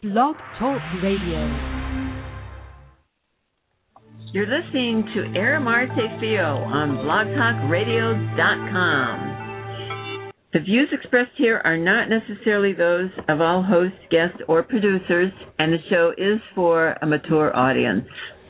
Blog Talk Radio. You're listening to Aramarte Fio on blogtalkradio.com. The views expressed here are not necessarily those of all hosts, guests, or producers, and the show is for a mature audience.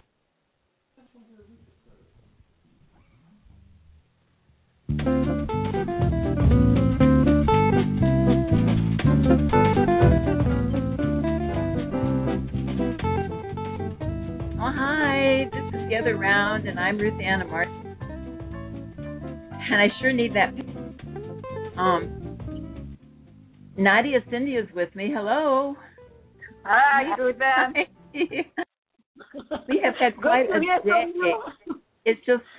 Oh, hi, this is The Other Round, and I'm Ruth Ann Martin. And I sure need that. Nadia Cindy is with me. Hello. Hi, Ruth Ann. We have had quite a day. It's just so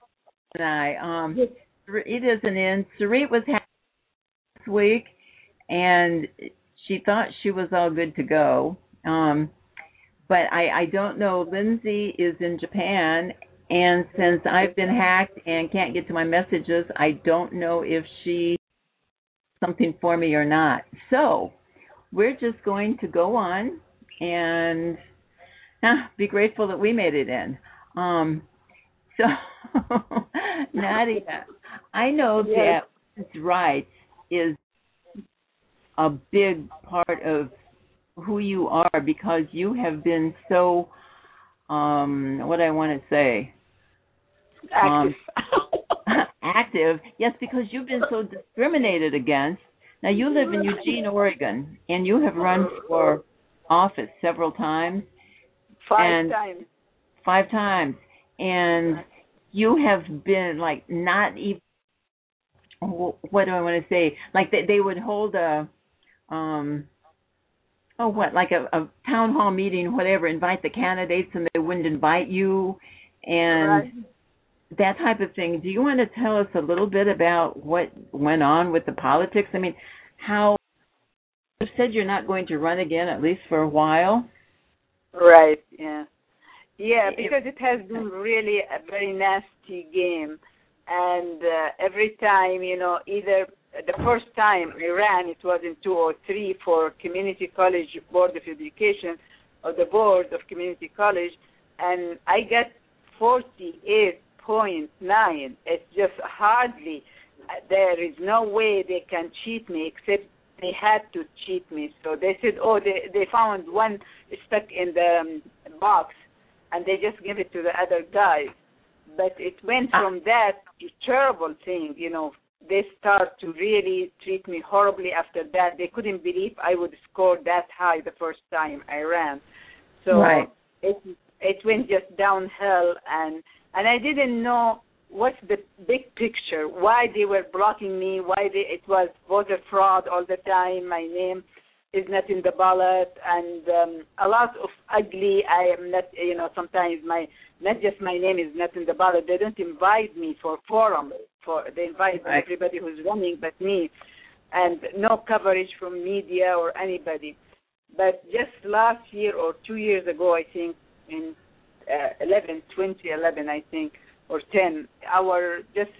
it isn't in. Sarit was happy this week, and she thought she was all good to go. But I don't know. Lindsay is in Japan, and since I've been hacked and can't get to my messages, I don't know if she something for me or not. So we're just going to go on and be grateful that we made it in. So Nadia, I know that women's rights is a big part of who you are because you have been so what I want to say active. Yes, because you've been so discriminated against. Now you live in Eugene, Oregon, and you have run for office several times. Five times, and you have been like not even. What do I want to say? Like they would hold a like a town hall meeting, whatever, invite the candidates, and they wouldn't invite you, and that type of thing. Do you want to tell us a little bit about what went on with the politics? I mean, how you said you're not going to run again, at least for a while. Right, yeah. Yeah, because it has been really a very nasty game. And every time, either the first time I ran, it was in 2003 for Community College Board of Education, or the Board of Community College, and I got 48.9. It's just hardly, there is no way they can cheat me except they had to cheat me. So they said, they found one stuck in the box, and they just give it to the other guys. But it went from that to terrible thing, They start to really treat me horribly after that. They couldn't believe I would score that high the first time I ran. So it went just downhill, and I didn't know what's the big picture, why they were blocking me, it was voter fraud all the time, my name is not in the ballot, and a lot of ugly, I am not, sometimes not just my name is not in the ballot, they don't invite me for forum, they invite everybody who's running but me, and no coverage from media or anybody. But just last year or 2 years ago, I think, in 2011, I think, or 10, our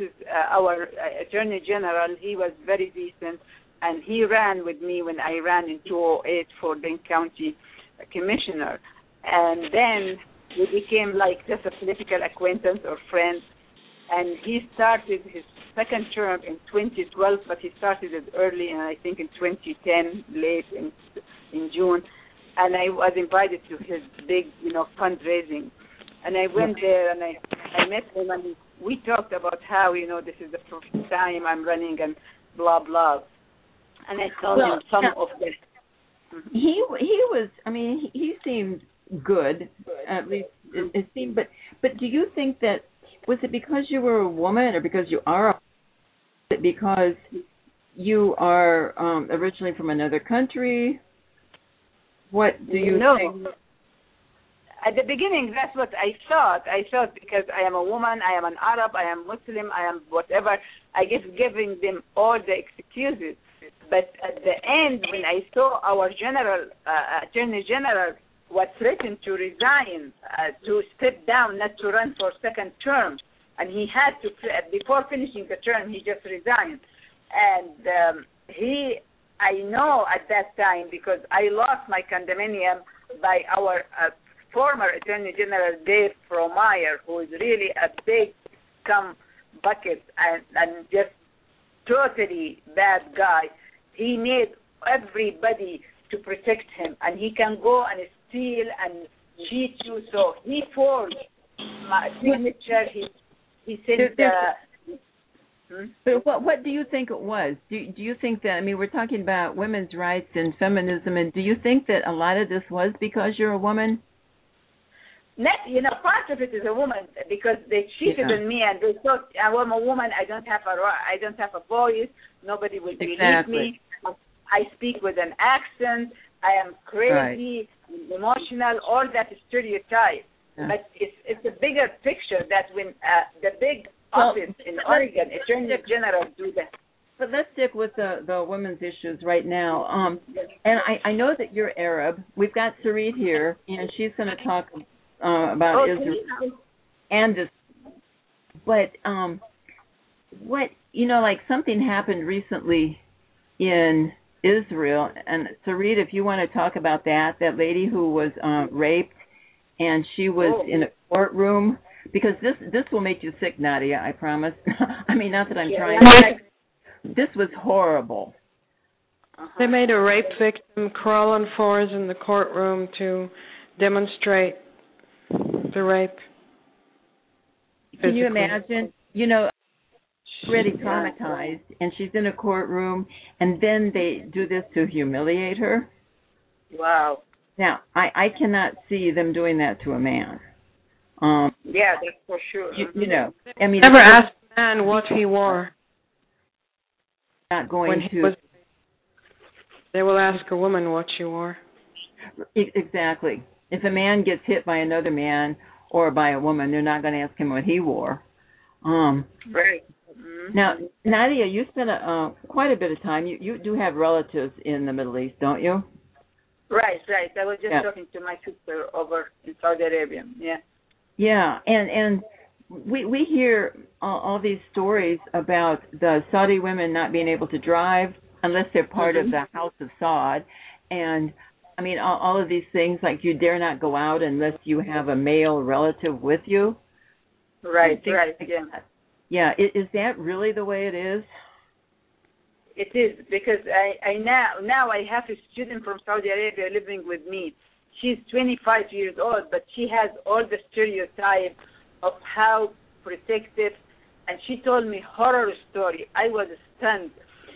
Attorney General, he was very decent, and he ran with me when I ran in 2008 for Dane County Commissioner. And then we became like just a political acquaintance or friend. And he started his second term in 2012, but he started it early, and I think in 2010, late in June. And I was invited to his big, fundraising. And I went there, and I met him, and we talked about how, this is the first time I'm running and blah, blah. And I told him some of this. He was, he seemed good, at least it seemed. But do you think that, was it because you were a woman, or because you are because you are originally from another country? What do you think? At the beginning, that's what I thought. I thought because I am a woman, I am an Arab, I am Muslim, I am whatever, I guess giving them all the excuses. But at the end, when I saw our Attorney General was threatened to resign, to step down, not to run for second term, and he had to, before finishing the term, he just resigned. And he I know at that time because I lost my condominium by our former Attorney General Dave Fromeyer, who is really a big scum bucket and just totally bad guy. He made everybody to protect him, and he can go and steal and cheat you. So he forged my signature. He sent. But what do you think it was? Do you think that, I mean, we're talking about women's rights and feminism, and do you think that a lot of this was because you're a woman? Part of it is a woman because they cheated on me and they thought I'm a woman. I don't have a voice. Nobody will believe me. I speak with an accent. I am crazy, emotional, all that stereotype. Yeah. But it's a bigger picture that when the big office in Oregon, Attorney General, do that. But let's stick with the women's issues right now. And I know that you're Arab. We've got Sarit here, and she's going to talk about Israel and this. But what, like something happened recently in Israel, and Sarit, if you want to talk about that lady who was raped, and she was in a courtroom, because this will make you sick, Nadia, I promise. I mean, not that I'm trying to. This was horrible. They made a rape victim crawl on fours in the courtroom to demonstrate the rape. Can you imagine? Already traumatized, and she's in a courtroom, and then they do this to humiliate her. Wow. Now, I cannot see them doing that to a man. Yeah, that's for sure. I mean, never asked a man what he wore. Not going to. They will ask a woman what she wore. Exactly. If a man gets hit by another man or by a woman, they're not going to ask him what he wore. Right. Now, Nadia, you spent quite a bit of time. You do have relatives in the Middle East, don't you? Right. I was just talking to my sister over in Saudi Arabia. Yeah. Yeah, and we hear all these stories about the Saudi women not being able to drive unless they're part of the House of Saud, and I mean all of these things, like you dare not go out unless you have a male relative with you. Right. Yeah. Yeah, is that really the way it is? It is, because I now I have a student from Saudi Arabia living with me. She's 25 years old, but she has all the stereotype of how protective, and she told me horror story. I was stunned.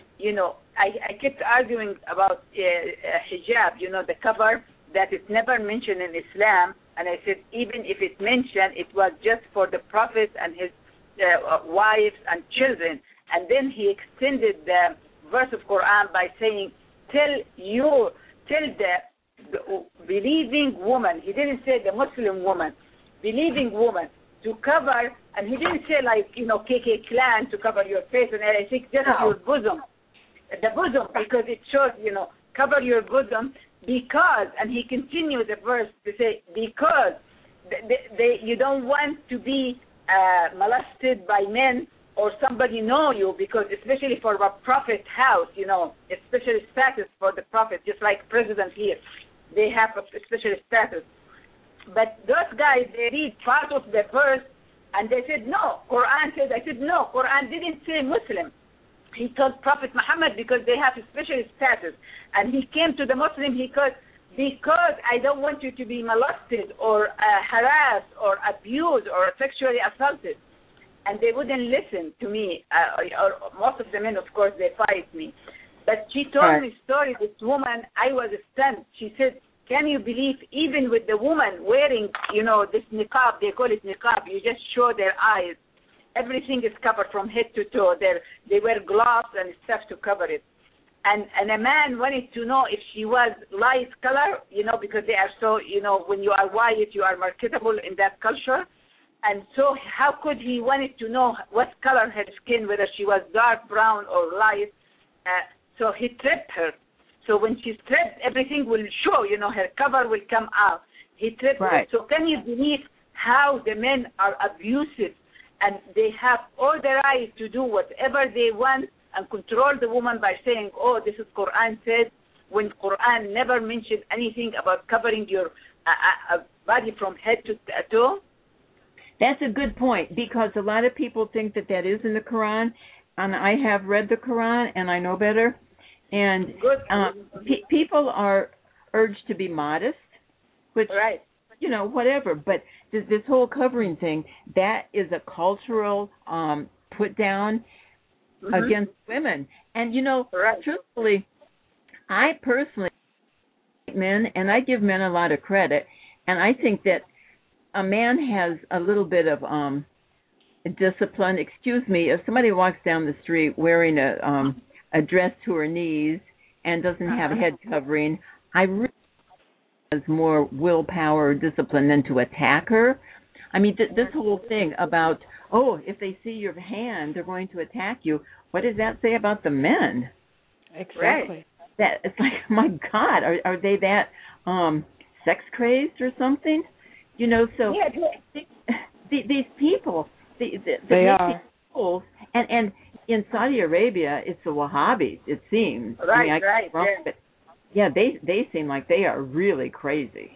I kept arguing about hijab, the cover, that it's never mentioned in Islam, and I said even if it mentioned, it was just for the Prophet and his wives and children. And then he extended the verse of Quran by saying, tell the believing woman, he didn't say the Muslim woman, believing woman, to cover, and he didn't say like, KK clan to cover your face, and I think just your bosom, the bosom, because it shows, cover your bosom, because, and he continued the verse to say, because you don't want to be molested by men or somebody know you, because especially for a prophet house, especially status for the prophet, just like president here, they have a special status. But those guys, they read part of the verse and they said, no, Quran said. I said, no, Quran didn't say Muslim. He told Prophet Muhammad because they have a special status. And he came to the Muslim because I don't want you to be molested or harassed or abused or sexually assaulted. And they wouldn't listen to me. Or most of the men, of course, they fight me. But she told me story, this woman, I was stunned. She said, can you believe even with the woman wearing, this niqab, they call it niqab, you just show their eyes. Everything is covered from head to toe. They wear gloves and stuff to cover it. And a man wanted to know if she was light color, because they are so, when you are white, you are marketable in that culture. And so how could he wanted to know what color her skin, whether she was dark brown or light. So he tripped her. So when she's tripped, everything will show, her cover will come out. He tripped her. So can you believe how the men are abusive and they have all the right to do whatever they want and control the woman by saying, oh, this is Quran said, when Quran never mentioned anything about covering your body from head to toe? That's a good point, because a lot of people think that is in the Quran, and I have read the Quran, and I know better. And people are urged to be modest, which, right. Whatever. But this whole covering thing, that is a cultural put down against women. And, truthfully, I personally like men, and I give men a lot of credit, and I think that a man has a little bit of discipline. Excuse me, if somebody walks down the street wearing a dress to her knees and doesn't have a head covering, I really has more willpower or discipline than to attack her. I mean, this whole thing about, if they see your hand, they're going to attack you. What does that say about the men? Exactly. Right. That it's like, my God, are they that sex crazed or something? So these people, they are. People, and in Saudi Arabia, it's the Wahhabis, it seems. Right, but they seem like they are really crazy.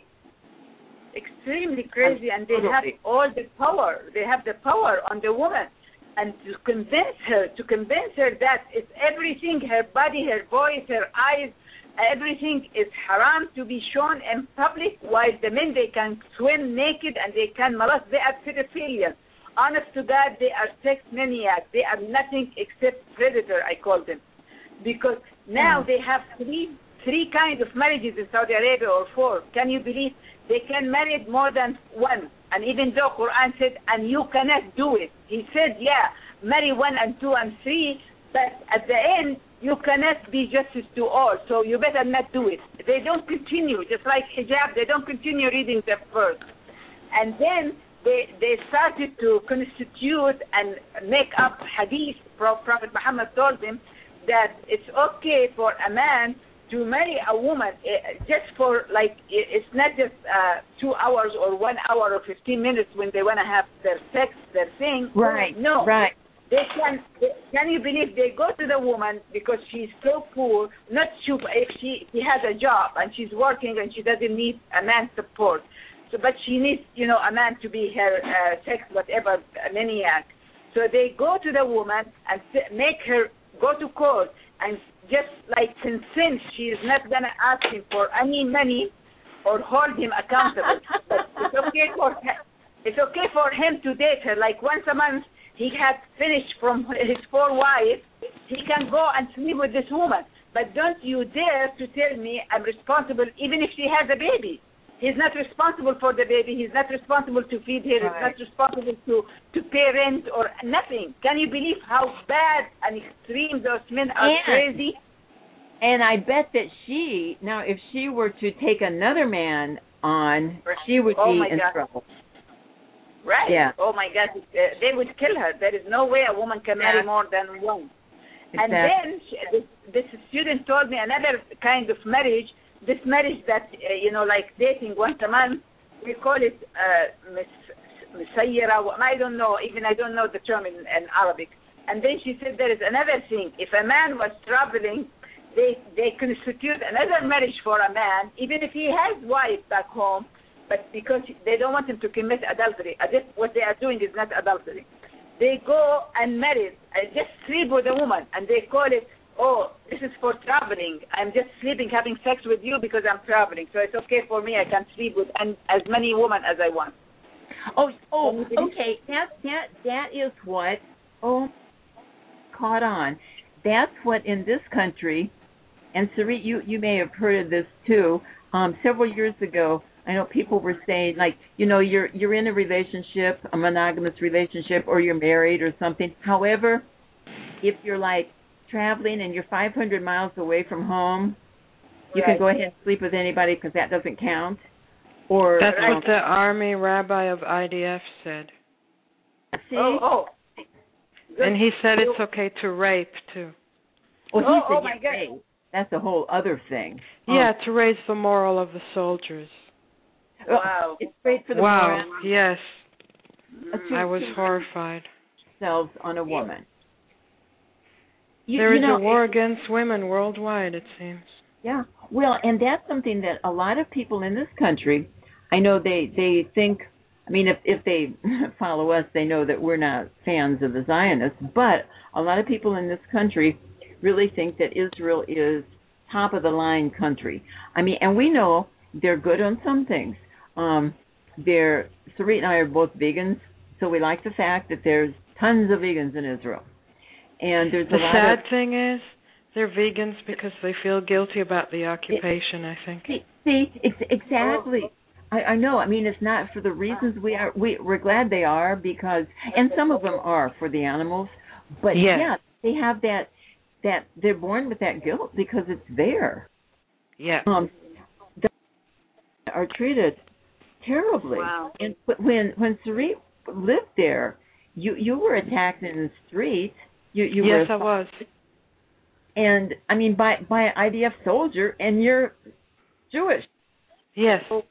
Extremely crazy, and they have all the power. They have the power on the woman, and to convince her that it's everything, her body, her voice, her eyes, everything is haram to be shown in public, while the men, they can swim naked and they can molest. They are pedophilia. Honest to God, they are sex maniacs. They are nothing except predator, I call them. Because now they have three kinds of marriages in Saudi Arabia, or four. Can you believe? They can marry more than one. And even though Quran said, and you cannot do it. He said, marry 1 and 2 and 3, but at the end, you cannot be justice to all, so you better not do it. They don't continue, just like hijab, they don't continue reading the verse. And then they started to constitute and make up hadith. Prophet Muhammad told them that it's okay for a man to marry a woman just for, it's not just 2 hours or 1 hour or 15 minutes when they want to have their sex, their thing. Right. No. Right. Can you believe they go to the woman because she's so poor, not stupid, if she has a job and she's working and she doesn't need a man's support. So, but she needs, a man to be her sex, whatever, maniac. So they go to the woman and make her go to court and just consent. She is not going to ask him for any money or hold him accountable. But it's okay for him to date her. Once a month, he had finished from his 4 wives, he can go and sleep with this woman. But don't you dare to tell me I'm responsible, even if she has a baby. He's not responsible for the baby. He's not responsible to feed her. Right. He's not responsible to pay rent or nothing. Can you believe how bad and extreme those men are? Crazy? And I bet that if she were to take another man on, she would be in trouble. Right. Yeah. Oh, my God. They would kill her. There is no way a woman can marry more than one. Exactly. And then this student told me another kind of marriage, this marriage that, dating once a month, we call it Musayyara. I don't know the term in Arabic. And then she said there is another thing. If a man was traveling, they constitute another marriage for a man, even if he has wife back home, but because they don't want him to commit adultery. As if what they are doing is not adultery. They go and marry, just sleep with a woman, and they call it, this is for traveling. I'm just sleeping, having sex with you because I'm traveling. So it's okay for me. I can sleep with as many women as I want. Okay. That is what caught on. That's what in this country, and Sarit, you may have heard of this too. Several years ago, I know people were saying, you're in a relationship, a monogamous relationship, or you're married or something. However, if you're traveling and you're 500 miles away from home, you can go ahead and sleep with anybody because that doesn't count. Or that's what the Army rabbi of IDF said. See? And he said it's okay to rape too. Well, he said my God. That's a whole other thing. Yeah, to raise the moral of the soldiers. Wow. It's great for the moral. Yes. I was horrified. Themselves on a woman. There is a war against women worldwide, it seems. Yeah. Well, and that's something that a lot of people in this country, I know they think, I mean, if they follow us, they know that we're not fans of the Zionists, but a lot of people in this country really think that Israel is top of the line country. I mean, and we know they're good on some things. Sarit and I are both vegans, so we like the fact that there's tons of vegans in Israel. And there's the sad thing is, they're vegans because they feel guilty about the occupation, I think. Exactly. I know. I mean, it's not for the reasons we're glad they are, because, and some of them are for the animals, but yeah they have that they're born with that guilt because it's there. Yeah. They are treated terribly. Wow. And when Sarit lived there, you were attacked in the street. You yes, were I was. And I mean, by an IDF soldier, and you're Jewish. Yes. So,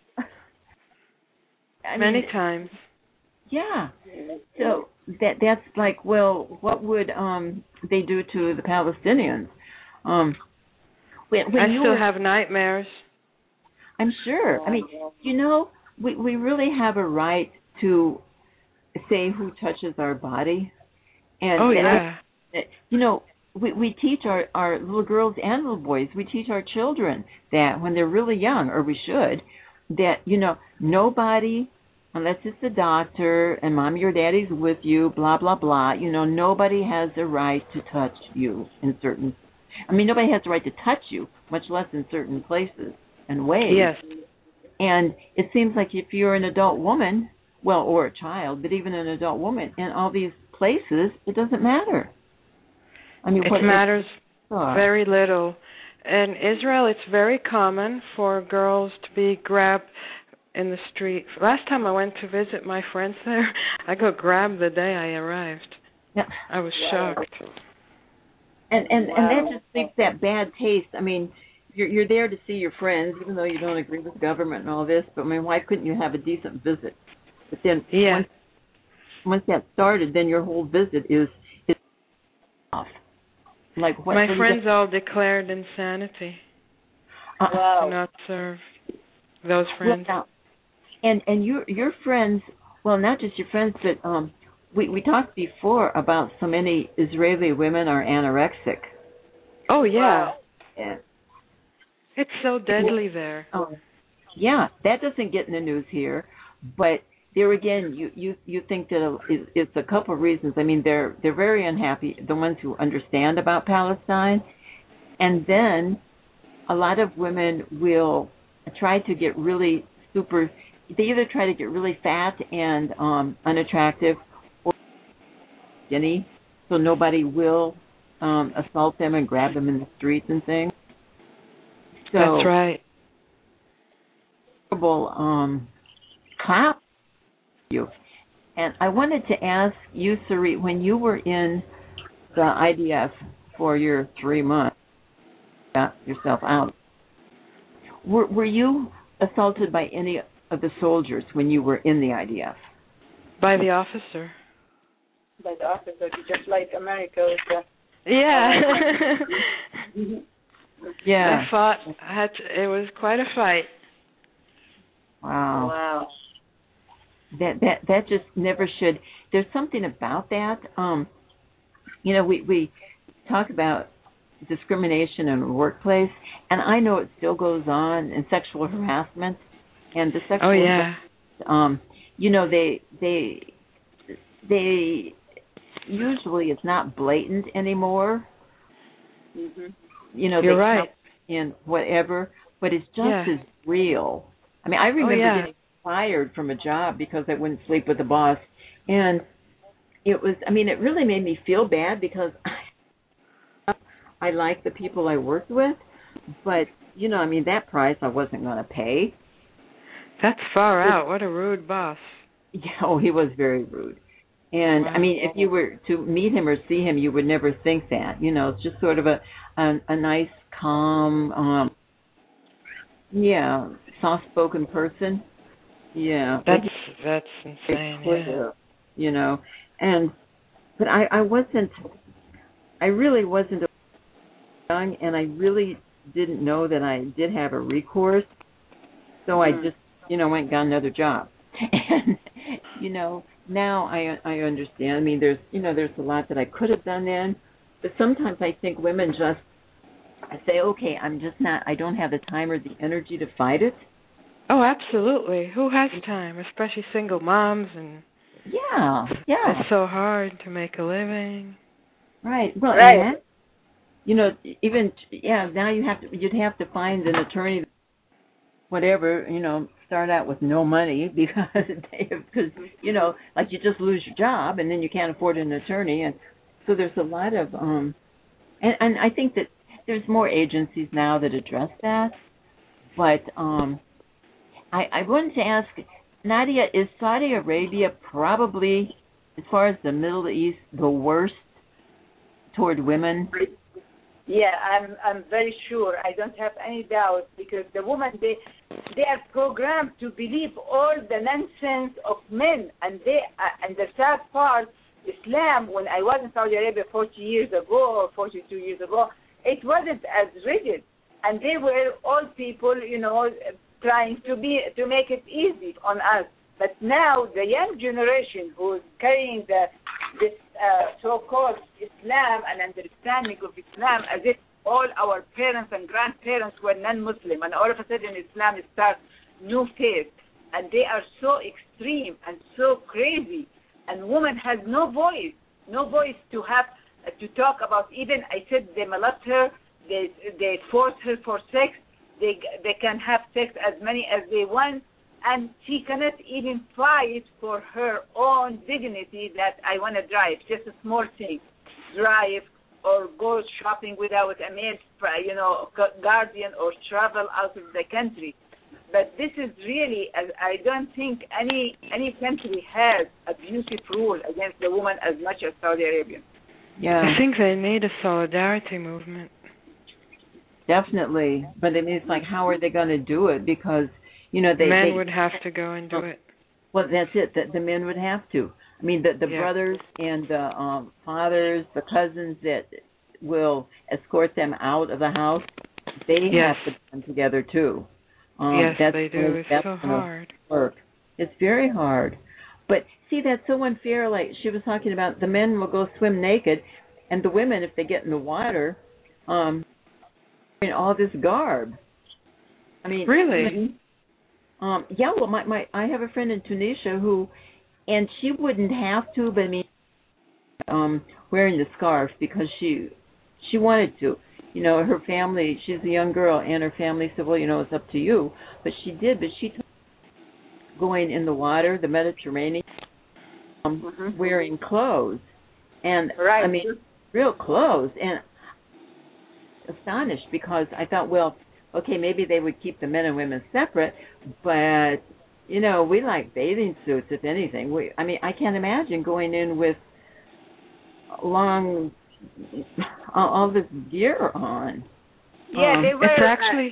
many times. Yeah. So that's like, well, what would they do to the Palestinians? When I still have nightmares. I'm sure. I mean, we really have a right to say who touches our body. And we teach our little girls and little boys, we teach our children that when they're really young, or we should, that, nobody, unless it's the doctor and mommy or daddy's with you, blah, blah, blah, nobody has the right to touch you nobody has the right to touch you, much less in certain places and ways. Yes. And it seems like if you're an adult woman, well, or a child, but even an adult woman in all these places, it doesn't matter. I mean, it matters very little. In Israel, it's very common for girls to be grabbed in the street. Last time I went to visit my friends there, I got grabbed the day I arrived. Yeah. I was shocked. And that just leaves that bad taste. I mean, you're there to see your friends, even though you don't agree with the government and all this. But I mean, why couldn't you have a decent visit? But then once that started, then your whole visit is off. Like what? My friends all declared insanity. Wow. To not serve those friends. Well, and your friends, well, not just your friends, but we talked before about so many Israeli women are anorexic. Oh yeah. Wow. Yeah. It's so deadly there. Oh, yeah, that doesn't get in the news here, but there again, you think that it's a couple of reasons. I mean, they're very unhappy, the ones who understand about Palestine, and then a lot of women will try to get really super. They either try to get really fat and unattractive, or skinny, so nobody will assault them and grab them in the streets and things. So, that's right. Clap you. And I wanted to ask you, Sarit, when you were in the IDF for your 3 months, got yourself out, were you assaulted by any of the soldiers when you were in the IDF? By the officer. By the officer, just like America. Yeah. Yeah. I fought. It was quite a fight. Wow. That just never should. There's something about that. We talk about discrimination in the workplace, and I know it still goes on, and sexual harassment, and the sexual. Oh yeah. They usually it's not blatant anymore. Mhm. You're right. In whatever, but it's just as real. I mean, I remember getting fired from a job because I wouldn't sleep with the boss, and it really made me feel bad because I liked the people I worked with, but that price I wasn't going to pay. That's far out. What a rude boss. Yeah, he was very rude. And wow. I mean, if you were to meet him or see him, you would never think that. It's just sort of a nice, calm, soft-spoken person. Yeah, that's insane. Yeah. But I really wasn't young, and I really didn't know that I did have a recourse, so I just, went and got another job. And, now I understand. I mean, there's a lot that I could have done then, but sometimes I think women just say, okay, I don't have the time or the energy to fight it. Oh, absolutely. Who has time, especially single moms? And yeah. It's so hard to make a living. Right. Well, right. And that, now you'd have to find an attorney, whatever, start out with no money because like you just lose your job and then you can't afford an attorney, and so there's a lot of and I think that there's more agencies now that address that, but I wanted to ask Nadia, is Saudi Arabia probably, as far as the Middle East, the worst toward women? Yeah, I'm very sure. I don't have any doubt, because the women, they are programmed to believe all the nonsense of men, and the sad part, Islam, when I was in Saudi Arabia 40 years ago or 42 years ago, it wasn't as rigid, and they were all people, trying to make it easy on us. But now the young generation who's carrying this so-called Islam and understanding of Islam as if all our parents and grandparents were non-Muslim, and all of a sudden Islam starts new phase, and they are so extreme and so crazy, and woman has no voice to have to talk about. Even I said they molest her, they force her for sex, they can have sex as many as they want, and she cannot even fight for her own dignity that I want to drive, just a small thing, drive or go shopping without a maid, guardian, or travel out of the country. But this is really, I don't think any country has abusive rule against the woman as much as Saudi Arabia. Yeah, I think they need a solidarity movement. Definitely, but I mean, it's like, how are they going to do it? Because men would have to go and do it. Well, that's it. The men would have to. I mean, the brothers and the fathers, the cousins that will escort them out of the house, they have to come together too. Yes, they do. It's so hard. Work. It's very hard. But see, that's so unfair. Like she was talking about, the men will go swim naked, and the women, if they get in the water, all this garb. I mean, really? Yeah. Well, I have a friend in Tunisia who, and she wouldn't have to, but I mean, wearing the scarf because she wanted to. Her family. She's a young girl, and her family said, "Well, it's up to you." But she did. But she took going in the water, the Mediterranean, wearing clothes, and right. I mean, real clothes, and astonished because I thought, well, okay, maybe they would keep the men and women separate, but we like bathing suits, if anything. I can't imagine going in with long, all this gear on. Yeah, they were. It's actually,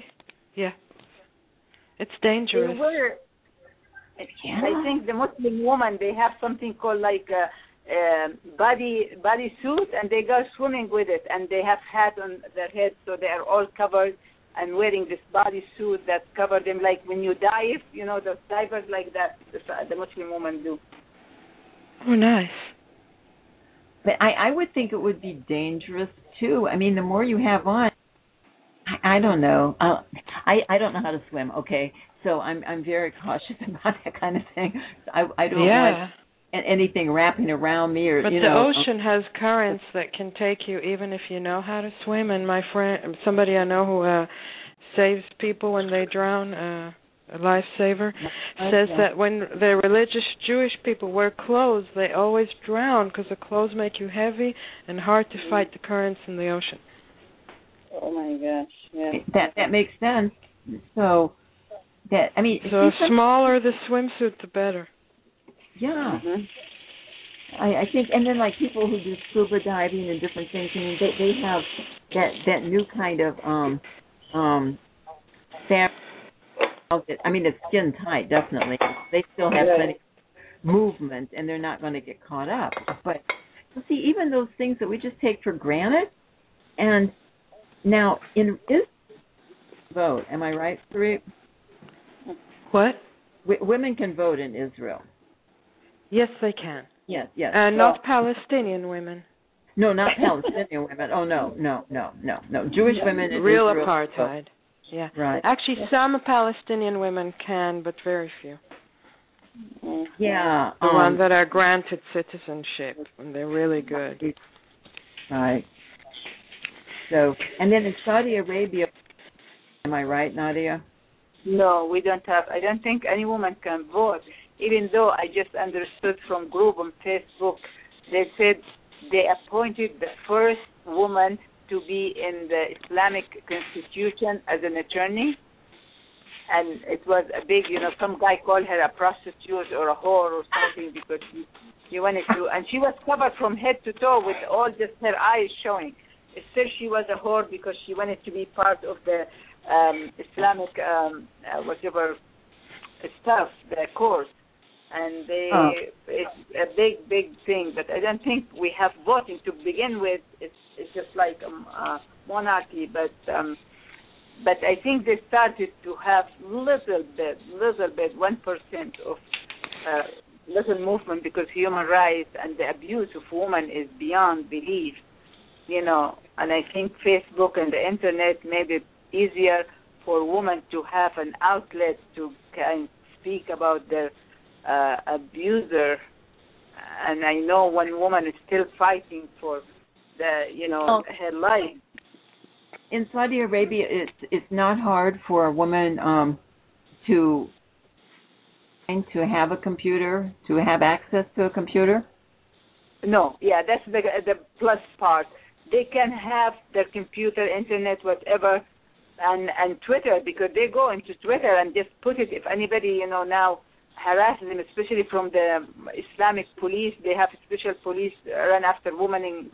it's dangerous. They were. I think the Muslim woman, they have something called like body suit, and they go swimming with it, and they have hat on their head, so they are all covered and wearing this body suit that cover them, like when you dive, those divers like that, the Muslim women do. Oh, nice. But I would think it would be dangerous too. I mean, the more you have on, I don't know. I don't know how to swim. Okay, so I'm very cautious about that kind of thing. I don't want anything wrapping around me or. But the ocean has currents that can take you even if you know how to swim. And my friend, somebody I know who saves people when they drown, a lifesaver, says that when the religious Jewish people wear clothes, they always drown because the clothes make you heavy and hard to fight the currents in the ocean. Oh my gosh! Yeah. That makes sense. So the smaller the swimsuit, the better. Yeah. Mm-hmm. I think, and then like people who do scuba diving and different things. I mean, they have that new kind of fabric. I mean, it's skin tight, definitely. They still have plenty of movement, and they're not going to get caught up. But see, even those things that we just take for granted, and Now, in Israel, vote. Am I right, Sarit? What? Women can vote in Israel. Yes, they can. Yes, yes. Not Palestinian women. No, not Palestinian women. Oh, no. Jewish women in Real Israel. apartheid. Yeah. Right. Actually, some Palestinian women can, but very few. Yeah. The ones that are granted citizenship, and they're really good. Right. So, and then in Saudi Arabia, am I right, Nadia? No, we don't have. I don't think any woman can vote. Even though I just understood from group on Facebook, they said they appointed the first woman to be in the Islamic Constitution as an attorney. And it was a big, some guy called her a prostitute or a whore or something because he wanted to. And she was covered from head to toe with all just her eyes showing. Still, she was a whore because she wanted to be part of the Islamic, whatever stuff, the course. And it's a big thing. But I don't think we have voting to begin with. It's just like monarchy. But I think they started to have little bit, 1% of little movement because human rights and the abuse of women is beyond belief, And I think Facebook and the internet made it easier for women to have an outlet to kind of speak about their abuser. And I know one woman is still fighting for her life. In Saudi Arabia, it's not hard for a woman to have a computer, to have access to a computer. No, yeah, that's the plus part. They can have their computer, internet, whatever, and Twitter, because they go into Twitter and just put it. If anybody now harasses them, especially from the Islamic police, they have special police run after women in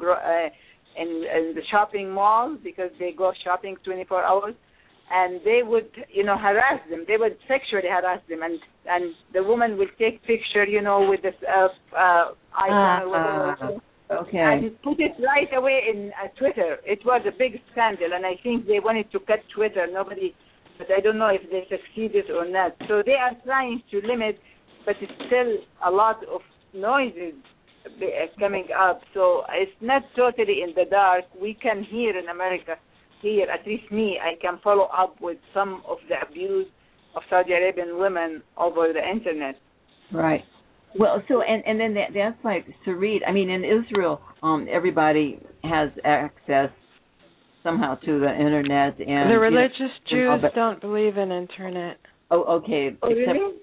the shopping mall because they go shopping 24 hours, and they would, harass them. They would sexually harass them, and the woman will take picture, with this icon or whatever. Okay. And put it right away in Twitter. It was a big scandal, and I think they wanted to cut Twitter. But I don't know if they succeeded or not. So they are trying to limit, but it's still a lot of noises coming up. So it's not totally in the dark. We can hear in America, at least me, I can follow up with some of the abuse of Saudi Arabian women over the internet. Right. Well, so and then that's like Sarit. I mean, in Israel, everybody has access somehow to the internet, and the religious Jews don't believe in internet. Oh, okay. Oh, really?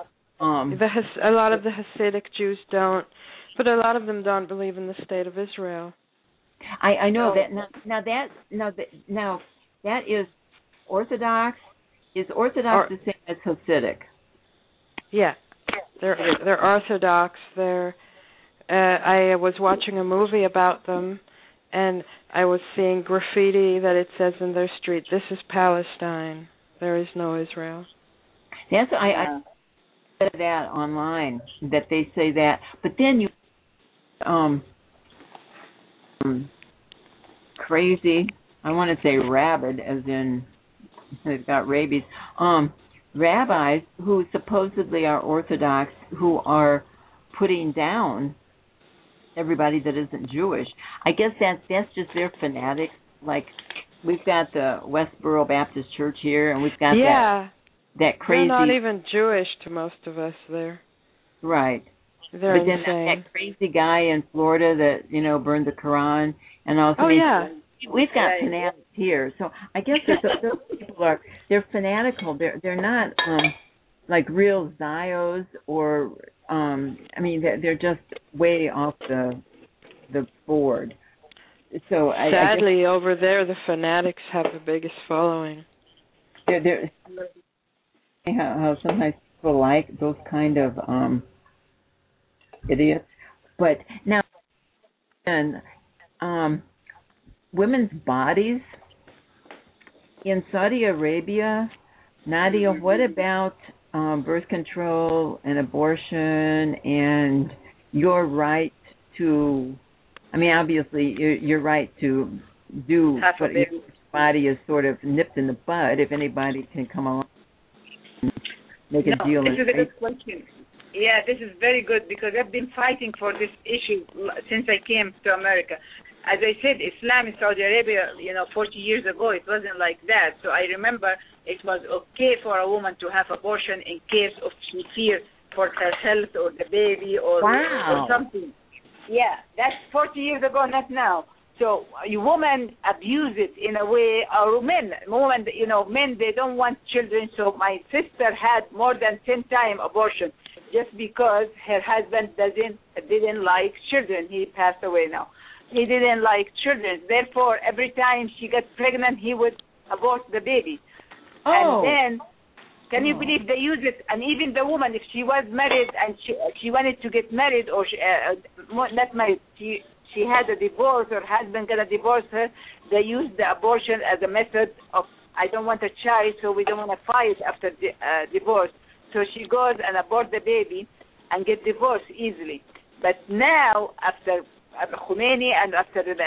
A lot of the Hasidic Jews don't, but a lot of them don't believe in the state of Israel. I know that now that is Orthodox. Is Orthodox the same as Hasidic? Yeah. They're Orthodox. I was watching a movie about them, and I was seeing graffiti that it says in their street, "This is Palestine. There is no Israel." That's I read that online that they say that, but then you crazy. I want to say rabid, as in they've got rabies. Rabbis who supposedly are Orthodox, who are putting down everybody that isn't Jewish. I guess that's just their fanatics. Like we've got the Westboro Baptist Church here, and we've got that crazy. They're not even Jewish to most of us there. Right. They're but then insane. that crazy guy in Florida that burned the Quran, and also we've got fanatics here. So I guess those people they're fanatical. They're not like real Zios or they're just way off the board. So sadly, over there the fanatics have the biggest following. They're how sometimes people like those kind of idiots. But now, women's bodies in Saudi Arabia, Nadia, what about birth control and abortion and your right to, obviously your right to do body is sort of nipped in the bud. If anybody can come along and make a deal. This is a good question. Yeah, this is very good because I've been fighting for this issue since I came to America. As I said, Islam in Saudi Arabia, 40 years ago, it wasn't like that. So I remember it was okay for a woman to have abortion in case of she fears for her health or the baby or something. Yeah, that's 40 years ago, not now. So women abuse it in a way, or men, men, they don't want children. So my sister had more than 10 times abortion just because her husband didn't like children. He passed away now. He didn't like children. Therefore, every time she got pregnant, he would abort the baby. And then, can you believe they use it? And even the woman, if she was married and she wanted to get married, or not married, she had a divorce, or husband gonna divorce her, they use the abortion as a method of, I don't want a child, so we don't want to fight after divorce. So she goes and abort the baby and get divorced easily. But now, after Khomeini and after the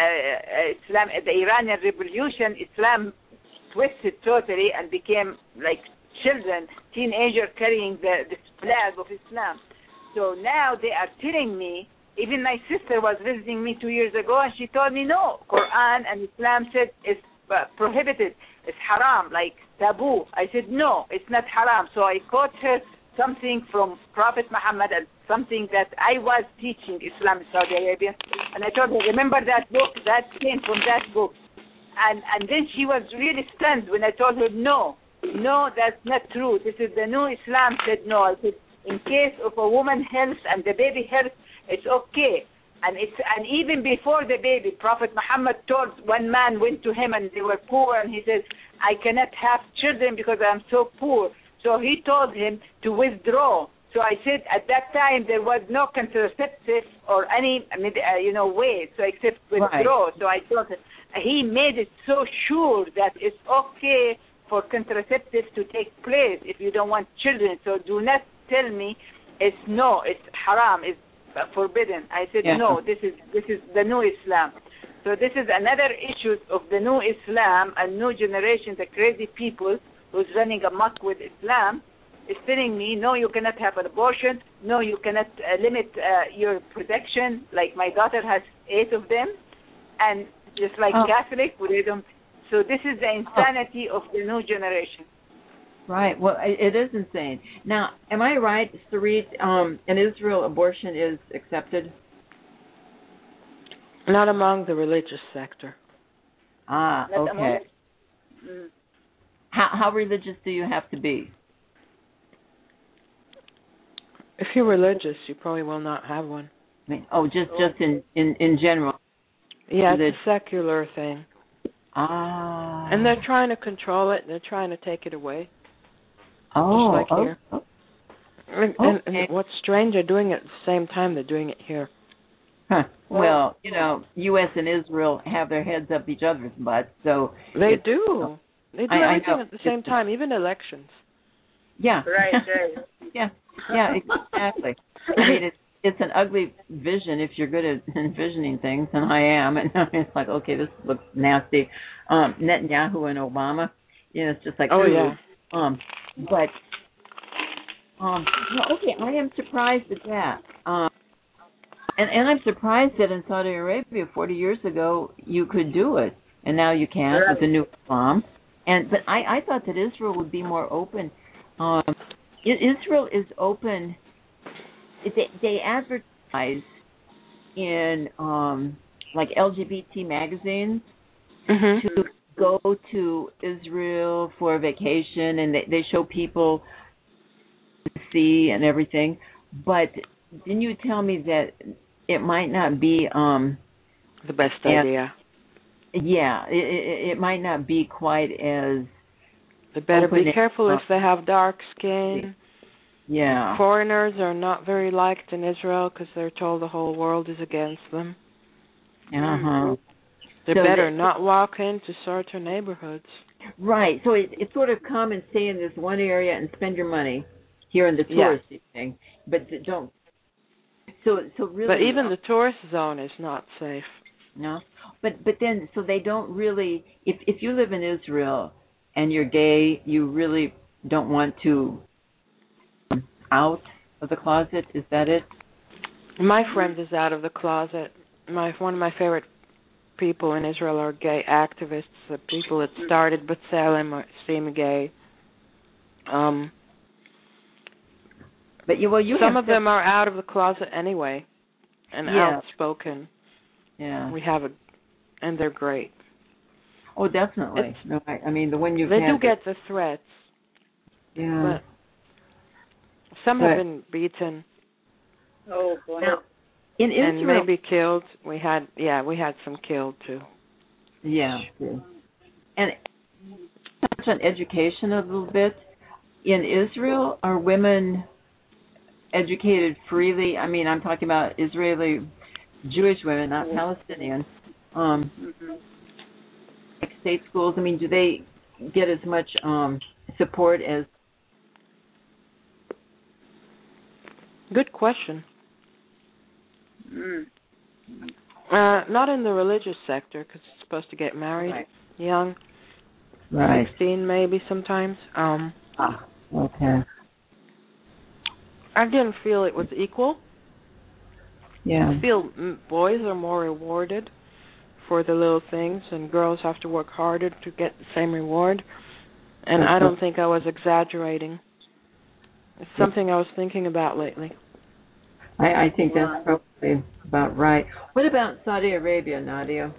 Iranian Revolution, Islam twisted totally and became like children, teenagers carrying the flag of Islam. So now they are telling me, even my sister was visiting me 2 years ago, and she told me, no, Quran and Islam said it's prohibited, it's haram, like taboo. I said, no, it's not haram. So I quote her something from Prophet Muhammad and something that I was teaching Islam in Saudi Arabia. And I told her, remember that book? That came from that book. And then she was really stunned when I told her, no, that's not true. This is the new Islam. Said no. I said, in case of a woman's health and the baby health, it's okay. And even before the baby, Prophet Muhammad told one man went to him and they were poor, and he said, I cannot have children because I'm so poor. So he told him to withdraw. So I said at that time there was no contraceptive or any way, so except withdraw. Right. So I told him, he made it so sure that it's okay for contraceptives to take place if you don't want children. So do not tell me it's haram, it's forbidden. I said no, this is the new Islam. So this is another issue of the new Islam, a new generation, the crazy people who's running amok with Islam, is telling me, no, you cannot have an abortion, no, you cannot limit your protection, like my daughter has 8 of them, and just like Catholic, they don't. So this is the insanity of the new generation. Right. Well, it is insane. Now, am I right, Sarit, in Israel, abortion is accepted? Not among the religious sector. Okay. How religious do you have to be? If you're religious, you probably will not have one. I mean, just in general. Yeah, it's a secular thing. And they're trying to control it. They're trying to take it away. Just like here. And what's strange, they're doing it at the same time they're doing it here. Huh. Well, U.S. and Israel have their heads up each other's butts, so they do. They do everything at the same time, even elections. Yeah. Right. Yeah, exactly. I mean, it's an ugly vision if you're good at envisioning things, and I am. And it's like, okay, this looks nasty. Netanyahu and Obama, it's just like, but okay, I am surprised at that. And I'm surprised that in Saudi Arabia 40 years ago you could do it, and now you can't with the new Islam. But I thought that Israel would be more open. Israel is open. They advertise in like LGBT magazines to go to Israel for a vacation, and they show people to see and everything. But didn't you tell me that it might not be the best idea? Yeah, it might not be quite as. They better be careful if they have dark skin. Yeah. Foreigners are not very liked in Israel because they're told the whole world is against them. They better not walk into certain neighborhoods. Right. So it's sort of come and stay in this one area and spend your money here in the touristy thing, but don't. So really. But even the tourist zone is not safe. No, but then so they don't really. If you live in Israel and you're gay, you really don't want to out of the closet. Is that it? My friend is out of the closet. One of my favorite people in Israel are gay activists. The people that started B'Tselem seem gay. But you some of them are out of the closet anyway, and outspoken. Yeah, we have and they're great. Oh, definitely. No, I mean the one you. They do get the threats. Yeah. But some have been beaten. Oh boy. Now, in Israel, and maybe killed. We had some killed too. Yeah. And touch on education a little bit. In Israel, are women educated freely? I mean, I'm talking about Israeli Jewish women, not Palestinian. Like state schools. I mean, do they get as much support as? Good question. Not in the religious sector, because it's supposed to get married young. Right. 16 maybe sometimes. Okay. I didn't feel it was equal. Yeah. I feel boys are more rewarded for the little things, and girls have to work harder to get the same reward. And I don't think I was exaggerating. It's something I was thinking about lately. I think that's probably about right. What about Saudi Arabia, Nadia?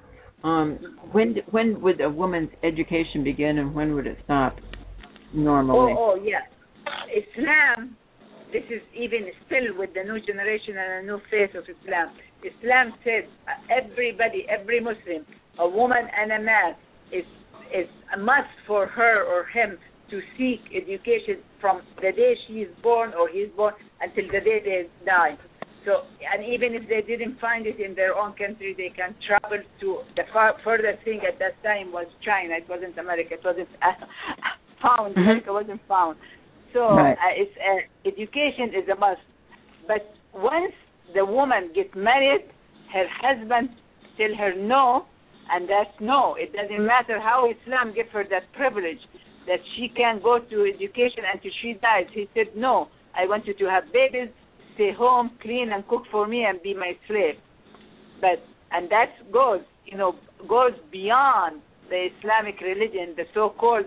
When would a woman's education begin, and when would it stop? Normally. Oh yeah. Islam. This is even still with the new generation and a new face of Islam. Islam said everybody, every Muslim, a woman and a man, is a must for her or him to seek education from the day she is born or he is born until the day they die. So, and even if they didn't find it in their own country, they can travel to the furthest thing at that time was China. It wasn't America. It wasn't found. America wasn't found. So education is a must. But once the woman gets married, her husband tell her no, and that's no. It doesn't matter how Islam gives her that privilege that she can go to education until she dies. He said, no, I want you to have babies, stay home, clean and cook for me and be my slave. And that goes beyond the Islamic religion, the so-called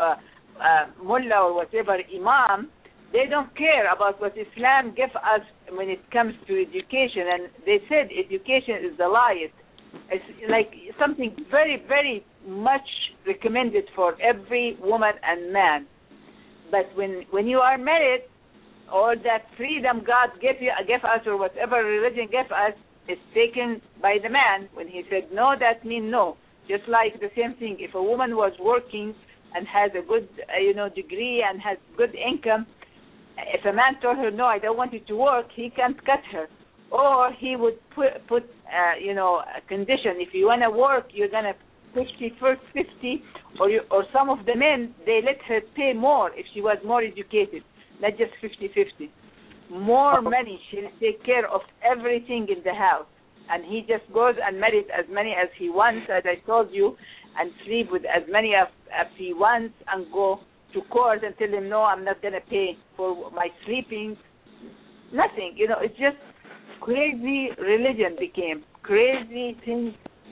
mullah or whatever imam. They don't care about what Islam gives us when it comes to education. And they said education is the light. It's like something very, very much recommended for every woman and man. But when you are married, all that freedom God gave us, or whatever religion gave us, is taken by the man. When he said no, that means no. Just like the same thing, if a woman was working and has a good degree and has good income, if a man told her no, I don't want you to work, he can't cut her. Or he would put a condition. If you want to work, you're going to 50, or some of the men, they let her pay more if she was more educated, not just 50-50. More money, she'll take care of everything in the house. And he just goes and marries as many as he wants, as I told you, and sleep with as many as he wants, and go to court and tell him, no, I'm not going to pay for my sleeping. Nothing. It's just crazy religion became. Crazy things.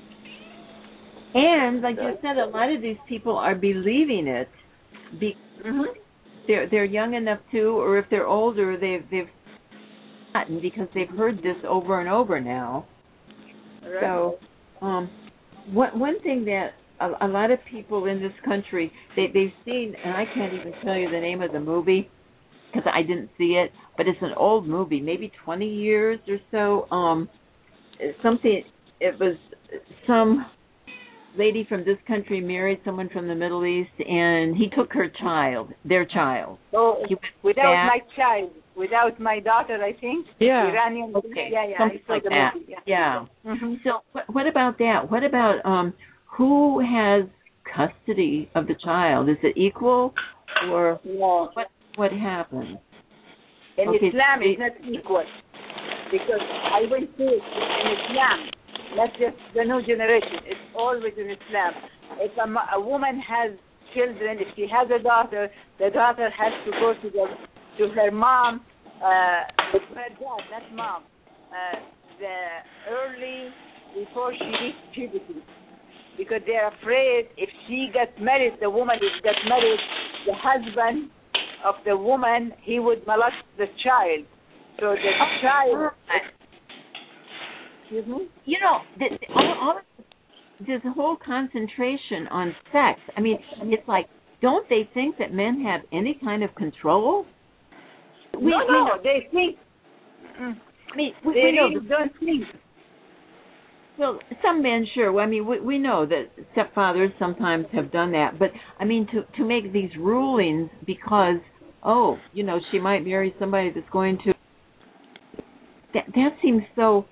And, like you said, a lot of these people are believing it. They're young enough to, or if they're older, they've gotten, because they've heard this over and over now. Right. So, one thing that a lot of people in this country, they've seen, and I can't even tell you the name of the movie because I didn't see it, but it's an old movie, maybe 20 years or so. It was some lady from this country married someone from the Middle East, and he took their child. Oh, without my daughter, I think. Yeah. Iranian. Okay. Yeah. Something like that. Yeah. Mm-hmm. So what about that? What about who has custody of the child? Is it equal, or what happens? In Islam, it's not equal, because I went through it in Islam. not just the new generation. It's always in Islam. If a woman has children, if she has a daughter, the daughter has to go to her mom, her dad, not mom, before she reaches puberty, because they're afraid if she gets married, the woman who gets married, the husband of the woman, he would molest the child. So the child. Excuse me? You know, all this whole concentration on sex. I mean, it's like, don't they think that men have any kind of control? No, they think. I mean, we really don't think. Well, some men, sure. Well, I mean, we know that stepfathers sometimes have done that, but I mean, to make these rulings because, she might marry somebody that's going to. That seems so.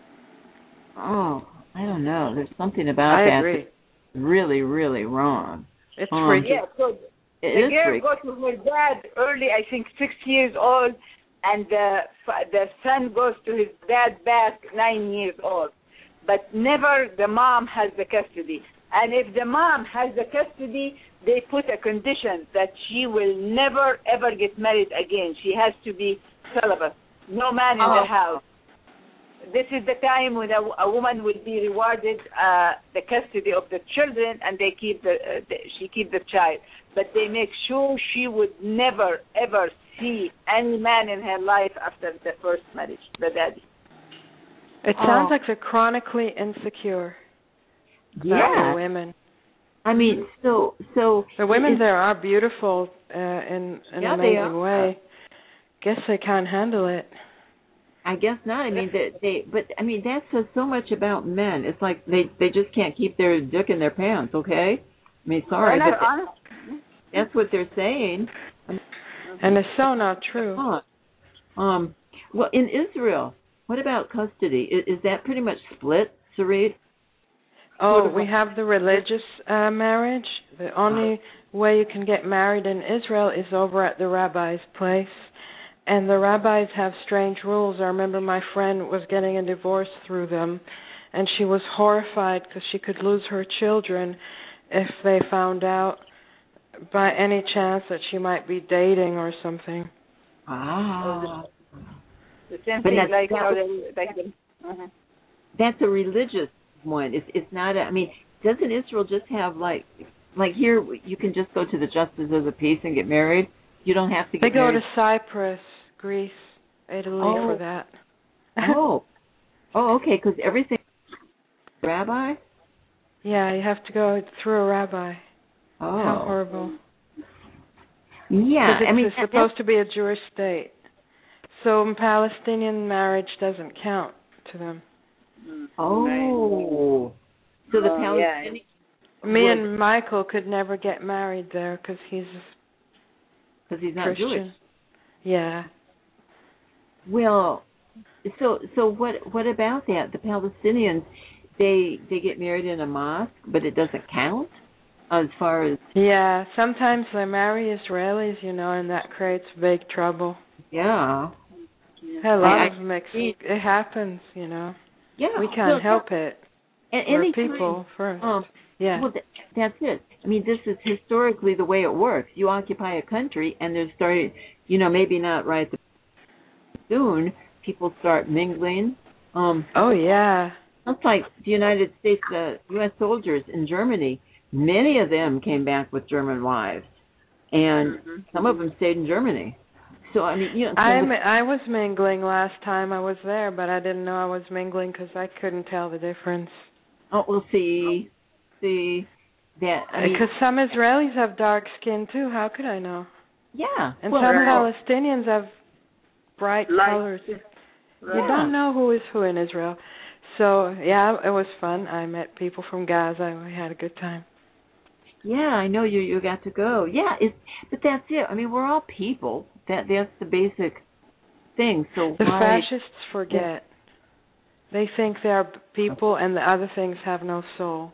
I don't know. There's something about that agree. That's really, really wrong. It's freaky. Yeah, so the girl goes to her dad early, I think 6 years old, and the son goes to his dad back 9 years old. But never the mom has the custody. And if the mom has the custody, they put a condition that she will never, ever get married again. She has to be celibate. No man in the house. This is the time when a woman will be rewarded the custody of the children, and they keep she keep the child. But they make sure she would never, ever see any man in her life after the first marriage, the daddy. It sounds like they're chronically insecure. Yeah, the women. I mean, so the women there are beautiful in an amazing way. Guess they can't handle it. I guess not. I mean, but I mean, that says so much about men. It's like they just can't keep their dick in their pants. Okay, I mean, sorry, but that's what they're saying. And it's so not true. Well, in Israel, what about custody? Is that pretty much split, Sarit? Oh, we have the religious marriage. The only way you can get married in Israel is over at the rabbi's place. And the rabbis have strange rules. I remember my friend was getting a divorce through them, and she was horrified because she could lose her children if they found out by any chance that she might be dating or something. The same thing like That's a religious one. It's not. I mean, doesn't Israel just have like here you can just go to the justice of the peace and get married? You don't have to get married. They go married. to Cyprus, Greece, Italy for that. Okay, because everything rabbi? Yeah, you have to go through a rabbi. Oh. How horrible. Yeah, I mean, it's supposed to be a Jewish state. So Palestinian marriage doesn't count to them. Oh. So the Palestinian... Me and Michael could never get married there because he's not Christian. Jewish. Yeah. Well, so what about that? The Palestinians, they get married in a mosque, but it doesn't count as far as... Yeah, sometimes they marry Israelis, and that creates big trouble. Yeah. A lot of mixed. It happens, Yeah. We can't help it. We're people first. Yeah. Well, that's it. I mean, this is historically the way it works. You occupy a country, and there's starting, maybe not right soon, people start mingling. It's like the United States, U.S. soldiers in Germany. Many of them came back with German wives, and some of them stayed in Germany. So, I mean, I was mingling last time I was there, but I didn't know I was mingling because I couldn't tell the difference. Oh, well, see that. Because some Israelis have dark skin too. How could I know? Yeah. And some Palestinians have bright colors. Yeah. You don't know who is who in Israel. So, yeah, it was fun. I met people from Gaza. We had a good time. Yeah, I know you got to go. Yeah, but that's it. I mean, we're all people. That's the basic thing. So the fascists forget. They think they are people and the other things have no soul.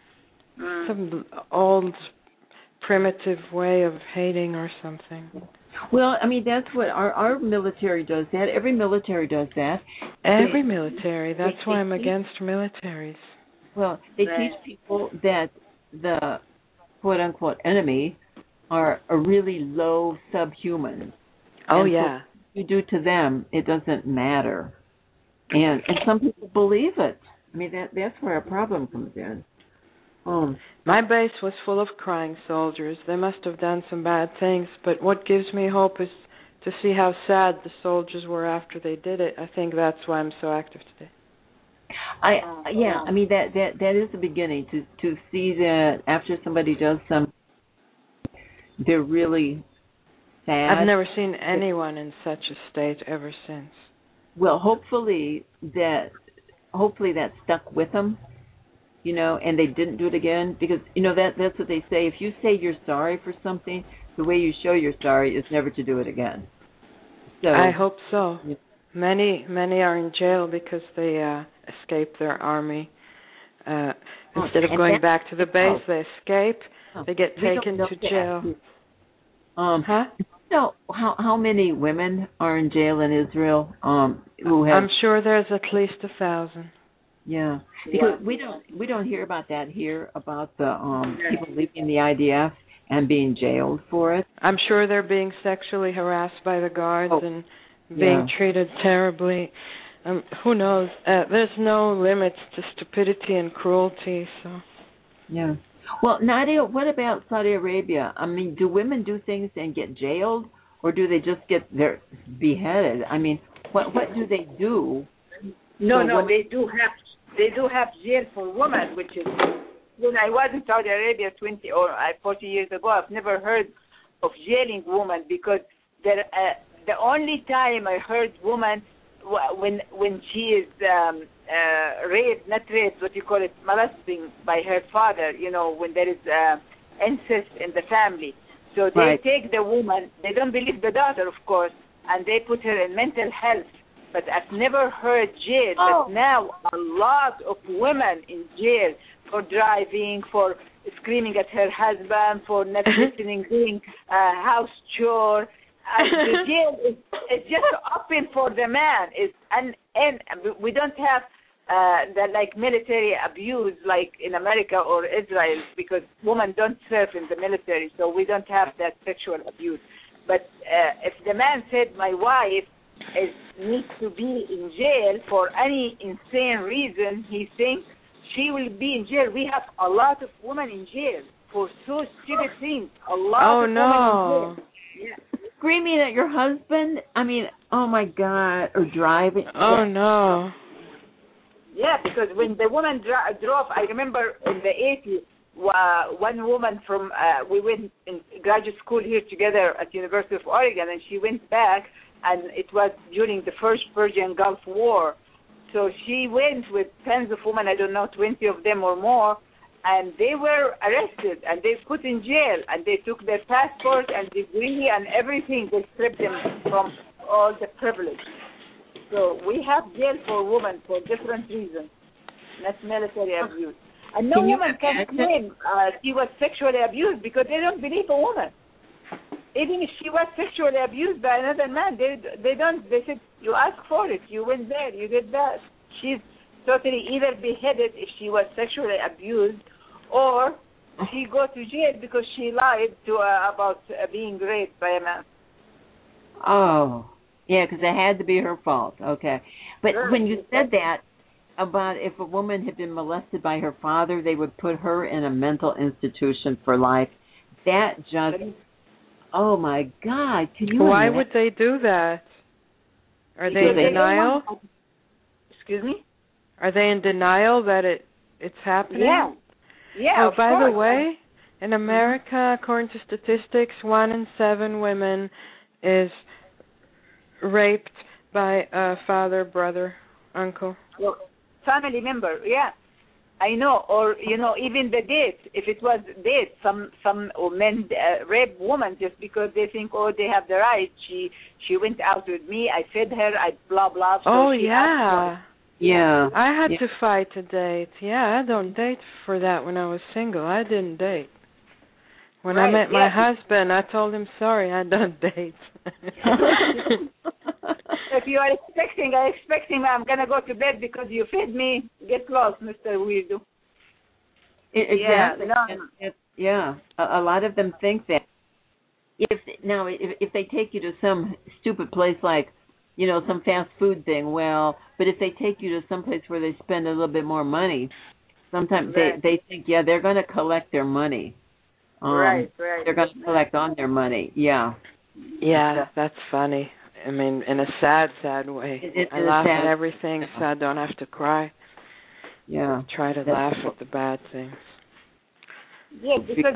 Some old primitive way of hating or something. Well, I mean, that's what our military does. That every military does that. Every military. That's why I'm against militaries. Well, they teach people that the quote-unquote enemy are a really low subhuman. Oh, and yeah. What you do to them, it doesn't matter. And some people believe it. I mean, that's where our problem comes in. My base was full of crying soldiers. They must have done some bad things, but what gives me hope is to see how sad the soldiers were after they did it. I think that's why I'm so active today. I mean that is the beginning to see that after somebody does something, they're really sad. I've never seen anyone in such a state ever since. Well, hopefully that stuck with them, and they didn't do it again, because that's what they say. If you say you're sorry for something, the way you show you're sorry is never to do it again. So I hope so. Yeah. Many are in jail because they escape their army. Instead of going back to the base, they escape. They get taken to jail. So how many women are in jail in Israel? Who have? I'm sure there's at least 1,000. Yeah, because we don't hear about that here, about the people leaving the IDF and being jailed for it. I'm sure they're being sexually harassed by the guards and being treated terribly. Who knows? There's no limits to stupidity and cruelty. So. Yeah. Well, Nadia, what about Saudi Arabia? I mean, do women do things and get jailed, or do they just get beheaded? I mean, what do they do? No, they do have jail for women, which is, when I was in Saudi Arabia 20 or 40 years ago, I've never heard of jailing women, because the only time I heard woman when she is raped, not raped, what you call it, molesting by her father, when there is incest in the family. So they take the woman, they don't believe the daughter, of course, and they put her in mental health. But I've never heard jail. But now a lot of women in jail for driving, for screaming at her husband, for not listening, doing house chore. The jail is just open for the man. And we don't have the military abuse like in America or Israel, because women don't serve in the military, so we don't have that sexual abuse. But if the man said my wife needs to be in jail for any insane reason, he thinks she will be in jail. We have a lot of women in jail for so stupid things. A lot of women in jail. Yeah. Screaming at your husband? I mean, oh my God, or driving. Oh no. Yeah, because when the woman drove, I remember in the 80s, one woman from, we went in graduate school here together at University of Oregon, and she went back, and it was during the first Persian Gulf War. So she went with tens of women, I don't know, 20 of them or more, and they were arrested, and they put in jail, and they took their passport and degree and everything. They stripped them from all the privilege. So we have jail for women for different reasons, not military abuse. And no woman can claim she was sexually abused, because they don't believe a woman. Even if she was sexually abused by another man, they don't. They said, you asked for it, you went there, you did that. She's totally either beheaded if she was sexually abused, or she go to jail because she lied to about being raped by a man. Oh, yeah, because it had to be her fault. Okay, but when you said that about if a woman had been molested by her father, they would put her in a mental institution for life. That just, oh my God! Can you? Why would they do that? Are they in denial? Excuse me? Are they in denial that it's happening? Yeah. Oh, by the way, in America, according to statistics, 1 in 7 women is raped by a father, brother, uncle. Well, family member, yeah. I know. Or, even the date, if it was date, some men rape women just because they think, they have the right. She went out with me, I fed her, I blah, blah. So yeah. Yeah. I had to fight to date. Yeah, I don't date for that when I was single. I didn't date. When I met my husband, I told him, sorry, I don't date. If you are expecting I'm going to go to bed because you fed me, get lost, Mr. Weirdo. Exactly. A lot of them think that. If they take you to some stupid place like, some fast food thing, but if they take you to some place where they spend a little bit more money, sometimes they think, they're going to collect their money. Right. They're going to collect on their money. Yeah. Yeah, that's funny. I mean, in a sad way. I laugh at everything so I don't have to cry. Yeah. Try to laugh at the bad things. Yeah, because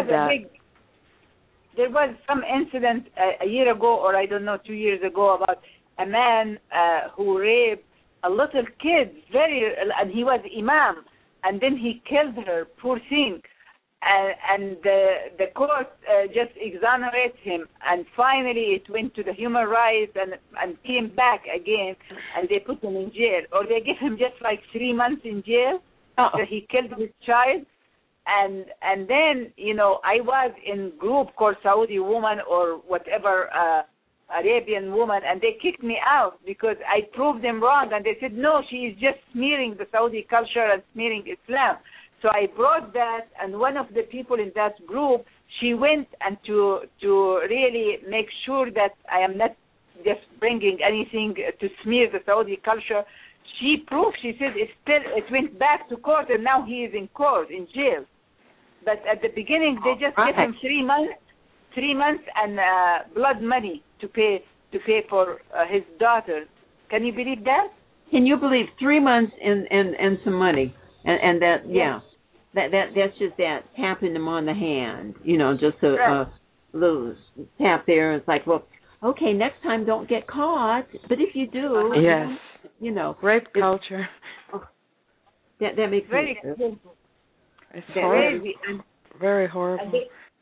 there was some incident a year ago, or I don't know, 2 years ago, about a man who raped a little kid, and he was imam, and then he killed her, poor thing. And the court just exonerated him, and finally it went to the human rights and came back again, and they put him in jail, or they give him just like 3 months in jail. So he killed his child, and then I was in group called Saudi Woman or whatever Arabian Woman, and they kicked me out because I proved them wrong, and they said no, she is just smearing the Saudi culture and smearing Islam. So I brought that, and one of the people in that group, she went and to really make sure that I am not just bringing anything to smear the Saudi culture. She proved, she said it went back to court, and now he is in court, in jail. But at the beginning, they just gave him 3 months and blood money to pay for his daughter. Can you believe that? Can you believe 3 months and some money? And that, that's just that tapping them on the hand, just a little tap there. It's like, well, okay, next time don't get caught, but if you do, rape culture. That makes very sense. It's horrible. Very horrible.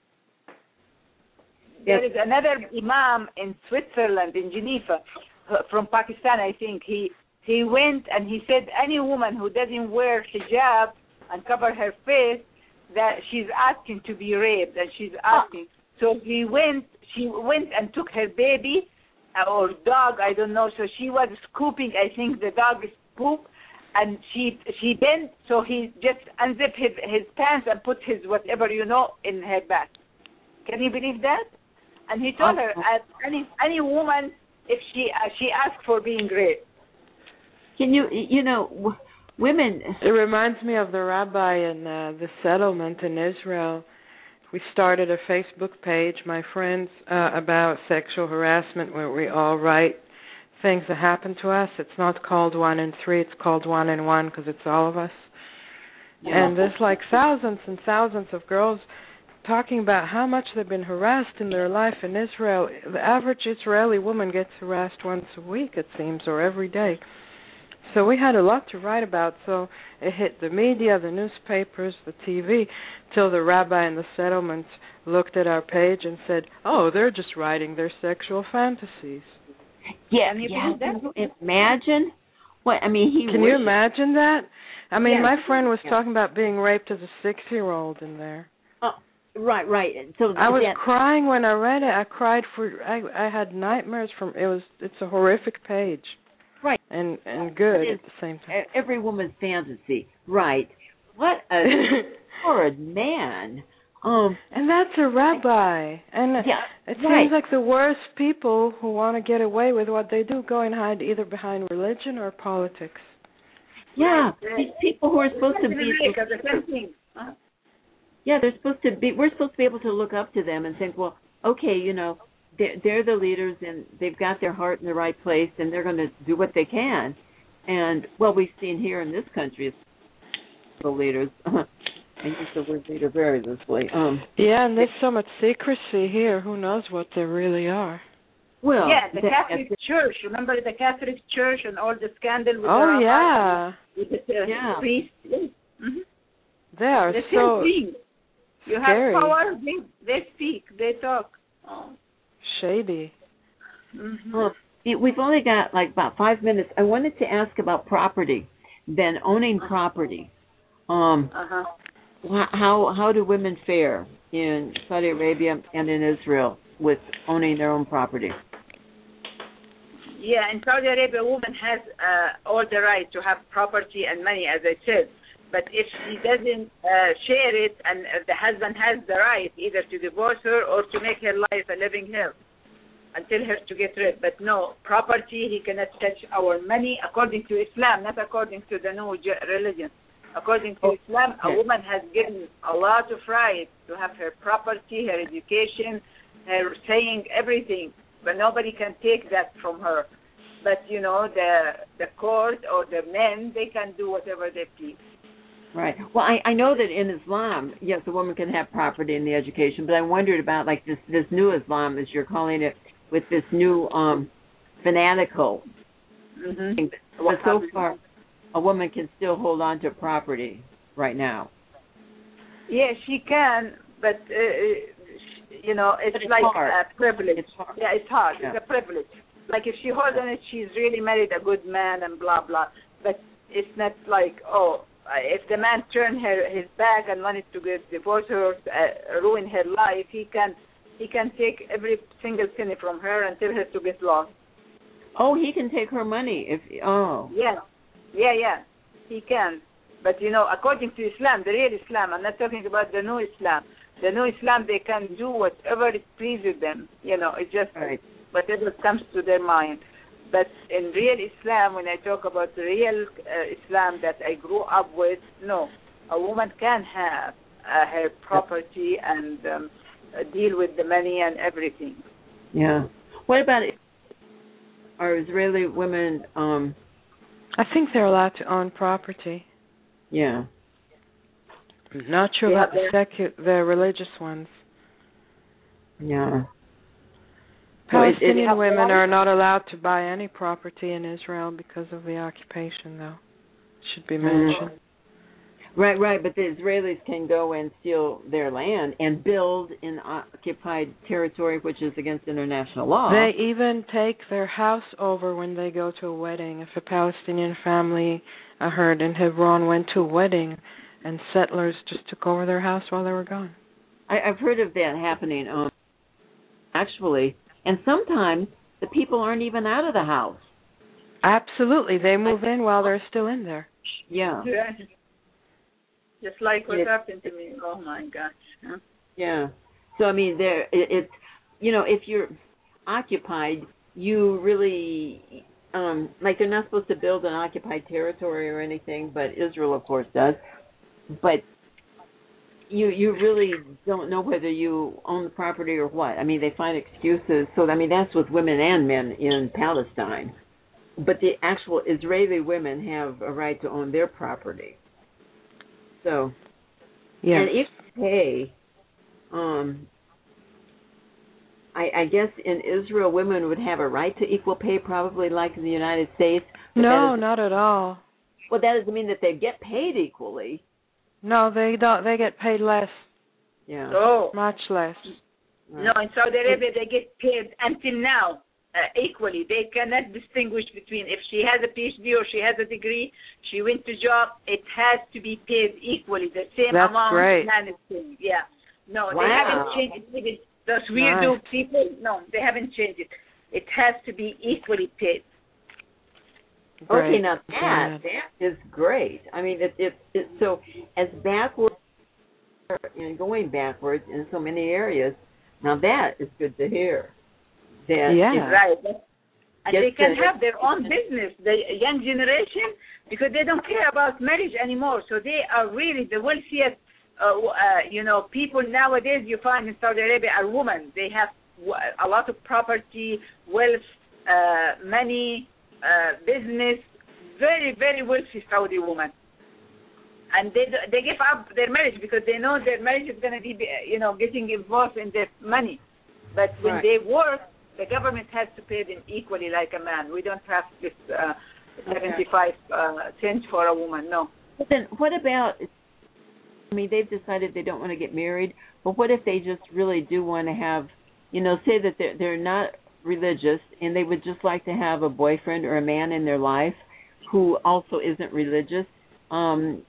There is another imam in Switzerland, in Geneva, from Pakistan, I think. He went and he said any woman who doesn't wear hijab and cover her face, that she's asking to be raped, and she's asking. So she went and took her baby or dog, I don't know. So she was scooping, I think, the dog's poop, and she bent, so he just unzipped his pants and put his whatever, in her back. Can you believe that? And he told her, any woman, if she asked for being raped. Can women... It reminds me of the rabbi in the settlement in Israel. We started a Facebook page, my friends, about sexual harassment, where we all write things that happen to us. It's not called 1 in 3, it's called 1 in 1 because it's all of us. Yeah. And there's like thousands and thousands of girls talking about how much they've been harassed in their life in Israel. The average Israeli woman gets harassed once a week, it seems, or every day. So we had a lot to write about, so it hit the media, the newspapers, the TV, till the rabbi in the settlement looked at our page and said, oh, they're just writing their sexual fantasies. Yeah, imagine what, Can you imagine that? I mean, my friend was talking about being raped as a 6-year-old in there. Right. So I was crying when I read it. I cried I had nightmares from it's a horrific page. Right. And good at the same time. Every woman's fantasy. Right. What a horrid man. And that's a rabbi. And it seems like the worst people who want to get away with what they do go and hide either behind religion or politics. Yeah. These people who are supposed to be... Yeah, they're supposed to be... We're supposed to be able to look up to them and think, well, okay, they're the leaders, and they've got their heart in the right place, and they're going to do what they can. And, we've seen here in this country, the leaders. I use the word leader very loosely. And there's so much secrecy here. Who knows what they really are? Well, the Catholic Church. Remember the Catholic Church and all the scandal with with the priests? Mm-hmm. They are so You scary. Have power, they speak, they talk. Shady. Mm-hmm. Well, we've only got like about 5 minutes. I wanted to ask about property, then owning property. how do women fare in Saudi Arabia and in Israel with owning their own property? Yeah, in Saudi Arabia, a woman has all the right to have property and money, as I said. But if she doesn't share it, and the husband has the right either to divorce her or to make her life a living hell until her to get rid. But no, property, he cannot touch our money according to Islam, not according to the new religion. According to Islam, a woman has given a lot of rights to have her property, her education, her saying, everything. But nobody can take that from her. But, you know, the court or the men, they can do whatever they please. Right. Well, I know that in Islam, yes, a woman can have property in the education, but I wondered about, like, this new Islam, as you're calling it, with this new fanatical thing. But so far, a woman can still hold on to property right now. Yeah, she can, but, you know, it's like a privilege. It's hard. Yeah, it's hard. Yeah. It's a privilege. Like, if she holds on it, she's really married a good man and blah, blah. But it's not like, if the man turned his back and wanted to divorce her, ruin her life, he can take every single penny from her and tell her to get lost. Oh, he can take her money Yeah, he can. But, you know, according to Islam, the real Islam, I'm not talking about the new Islam. The new Islam, they can do whatever it pleases them. You know, it's just whatever comes to their mind. But in real Islam, when I talk about the real Islam that I grew up with, no, a woman can have her property and deal with the money and everything. Yeah. What about are Israeli women? I think they're allowed to own property. Yeah. I'm not sure about the religious ones. Yeah. Palestinian women are not allowed to buy any property in Israel because of the occupation, though. Should be mentioned. Right, but the Israelis can go and steal their land and build in occupied territory, which is against international law. They even take their house over when they go to a wedding. If a Palestinian family, I heard in Hebron, went to a wedding and settlers just took over their house while they were gone. I've heard of that happening, actually. And sometimes the people aren't even out of the house. Absolutely. They move in while they're still in there. Yeah. Just like what happened to me. Oh, my gosh. Huh? Yeah. So, I mean, it's, you know, if you're occupied, you really, like they're not supposed to build an occupied territory or anything, but Israel, of course, does. But you really don't know whether you own the property or what. I mean, they find excuses. So, I mean, that's with women and men in Palestine. But the actual Israeli women have a right to own their property. So, yeah. And if you pay, I guess in Israel, women would have a right to equal pay, probably like in the United States. No, not at all. Well, that doesn't mean that they get paid equally. No, they don't. They get paid less. Yeah. Oh. Much less. Right. No, in Saudi Arabia, they get paid until now equally. They cannot distinguish between if she has a PhD or she has a degree, she went to job, it has to be paid equally, the same That's amount. Great. Yeah. No, wow. They haven't changed it. Those weirdo people, no, they haven't changed it. It has to be equally paid. Great. Okay, now that is great. I mean, it's so as backwards, going backwards in so many areas. Now that is good to hear. That right. And they can have their own business, the young generation, because they don't care about marriage anymore. So they are really the wealthiest, people nowadays you find in Saudi Arabia are women. They have a lot of property, wealth, money, business, very, very wealthy Saudi women. And they give up their marriage because they know their marriage is going to be, getting involved in their money. But when they work, the government has to pay them equally like a man. We don't have this 75 cents for a woman, no. But then what about, I mean, they've decided they don't want to get married, but what if they just really do want to have, say that they're not religious and they would just like to have a boyfriend or a man in their life who also isn't religious?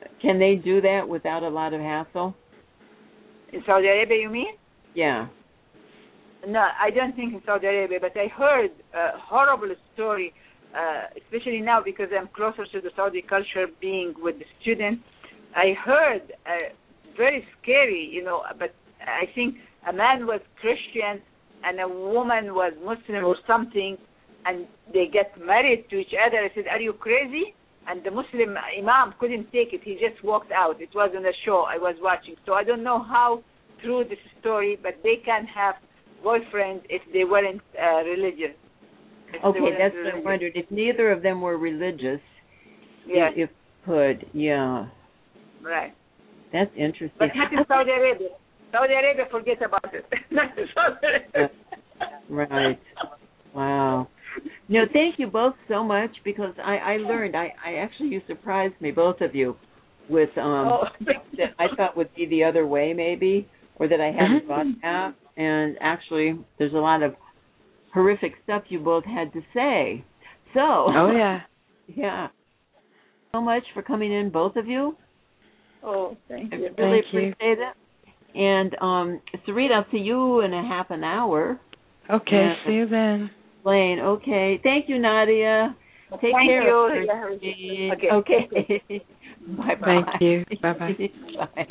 Can they do that without a lot of hassle? In Saudi Arabia, you mean? Yeah. No, I don't think in Saudi Arabia, but I heard a horrible story, especially now because I'm closer to the Saudi culture being with the students. I heard very scary, but I think a man was Christian and a woman was Muslim or something, and they get married to each other. I said, are you crazy? And the Muslim imam couldn't take it. He just walked out. It was on a show I was watching. So I don't know how true this story, but they can have boyfriends if they weren't religious. Okay, that's what I wondered. If neither of them were religious, yes. if could, yeah. Right. That's interesting. But not in Saudi Arabia. Saudi Arabia, forget about it. Not in Saudi Arabia. Right. Wow. No, thank you both so much, because I learned, I actually, you surprised me, both of you, with that I thought would be the other way maybe, or that I hadn't thought that. And actually, there's a lot of horrific stuff you both had to say. So. Oh, yeah. Yeah. So much for coming in, both of you. Oh, thank you. I really appreciate it. And, Sarit, I'll see you in a half an hour. Okay, see you then. Blaine, okay. Thank you, Nadia. Take care. Thank you. Okay. Bye-bye. Thank you. Bye-bye. Bye.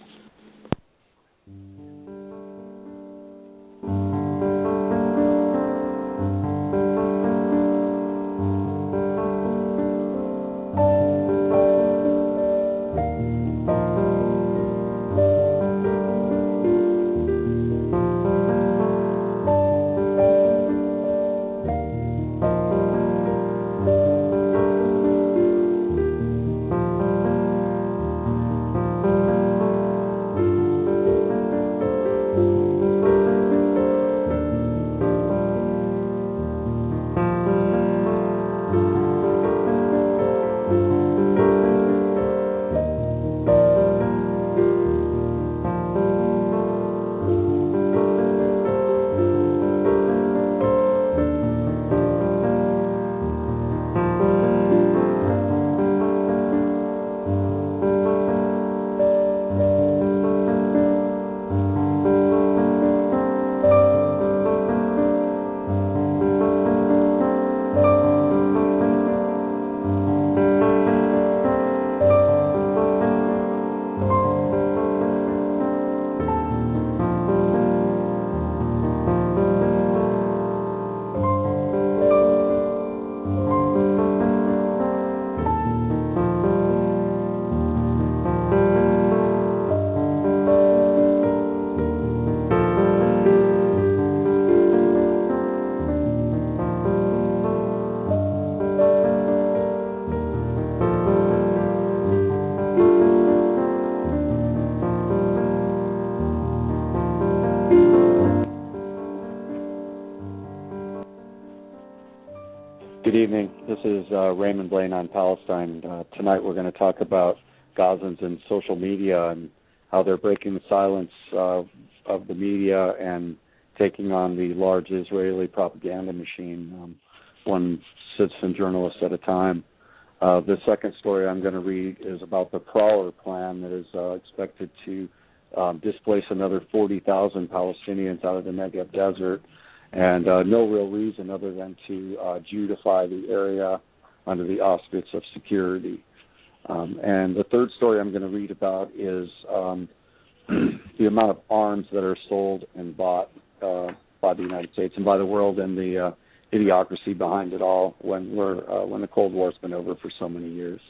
Good evening. This is Raymond Blaine on Palestine. Tonight we're going to talk about Gazans and social media and how they're breaking the silence of the media and taking on the large Israeli propaganda machine, one citizen journalist at a time. The second story I'm going to read is about the Prowler plan that is expected to displace another 40,000 Palestinians out of the Negev desert, and no real reason other than to Judify the area under the auspice of security. And the third story I'm going to read about is the amount of arms that are sold and bought by the United States and by the world, and the idiocracy behind it all when the Cold War's been over for so many years.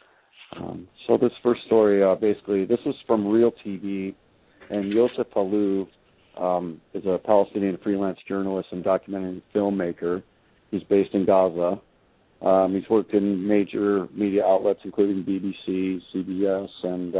So this first story, basically, this is from Real TV, and Yosef Alou is a Palestinian freelance journalist and documentary filmmaker. He's based in Gaza. He's worked in major media outlets, including BBC, CBS, and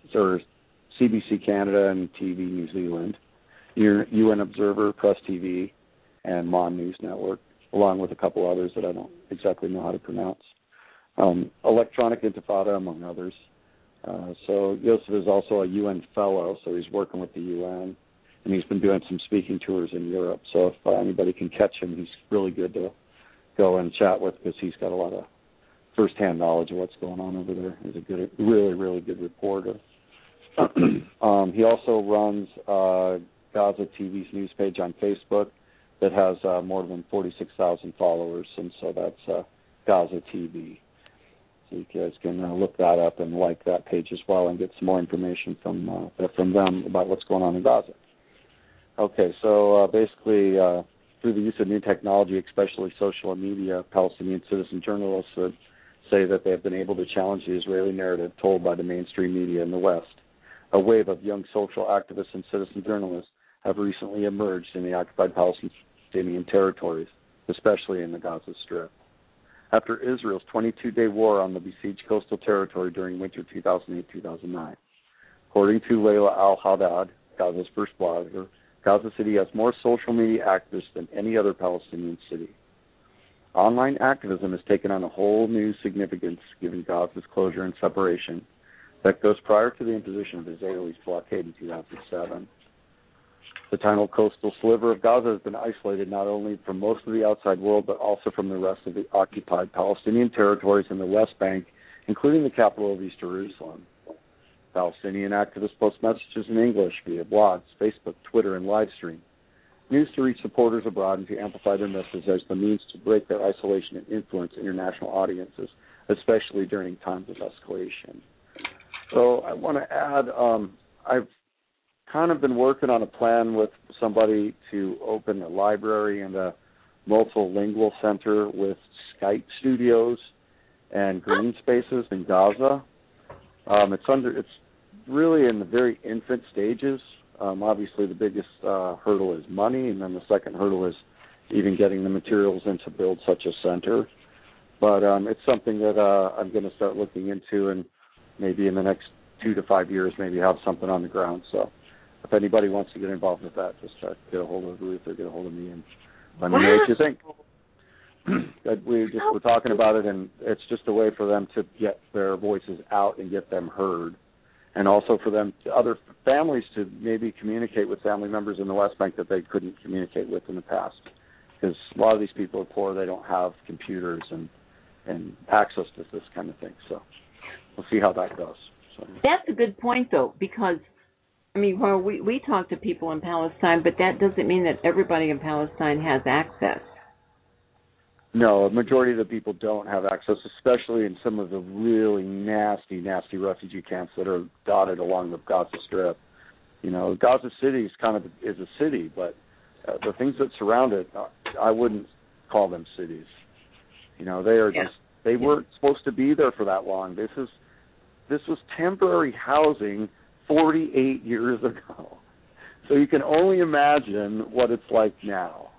CBC Canada and TV New Zealand, UN Observer, Press TV, and Mon News Network, along with a couple others that I don't exactly know how to pronounce. Electronic Intifada, among others. So Yosef is also a UN fellow, so he's working with the UN, and he's been doing some speaking tours in Europe. So if anybody can catch him, he's really good to go and chat with, because he's got a lot of firsthand knowledge of what's going on over there. He's a good, really, really good reporter. He also runs Gaza TV's news page on Facebook that has more than 46,000 followers, and so that's Gaza TV. So you guys can look that up and like that page as well and get some more information from them about what's going on in Gaza. Okay, so basically through the use of new technology, especially social media, Palestinian citizen journalists would say that they have been able to challenge the Israeli narrative told by the mainstream media in the West. A wave of young social activists and citizen journalists have recently emerged in the occupied Palestinian territories, especially in the Gaza Strip. After Israel's 22-day war on the besieged coastal territory during winter 2008-2009. According to Layla Al-Haddad, Gaza's first blogger, Gaza City has more social media activists than any other Palestinian city. Online activism has taken on a whole new significance given Gaza's closure and separation that goes prior to the imposition of Israel's blockade in 2007. The tiny coastal sliver of Gaza has been isolated not only from most of the outside world, but also from the rest of the occupied Palestinian territories in the West Bank, including the capital of East Jerusalem. Palestinian activists post messages in English via blogs, Facebook, Twitter, and live stream. News to reach supporters abroad and to amplify their message as the means to break their isolation and influence international audiences, especially during times of escalation. So I want to add, I've kind of been working on a plan with somebody to open a library and a multilingual center with Skype studios and green spaces in Gaza. It's really in the very infant stages. Obviously, the biggest hurdle is money, and then the second hurdle is even getting the materials in to build such a center. But it's something that I'm going to start looking into, and maybe in the next 2 to 5 years, maybe have something on the ground. So if anybody wants to get involved with that, just get a hold of Ruth or get a hold of me and let me know what you think. We're talking about it, and it's just a way for them to get their voices out and get them heard, and also for them, other families, to maybe communicate with family members in the West Bank that they couldn't communicate with in the past, because a lot of these people are poor; they don't have computers and access to this kind of thing. So we'll see how that goes. So. That's a good point, though, because we talk to people in Palestine, but that doesn't mean that everybody in Palestine has access. No, a majority of the people don't have access, especially in some of the really nasty, nasty refugee camps that are dotted along the Gaza Strip. You know, Gaza City is a city, but the things that surround it, I wouldn't call them cities. You know, they weren't supposed to be there for that long. This was temporary housing 48 years ago. So you can only imagine what it's like now.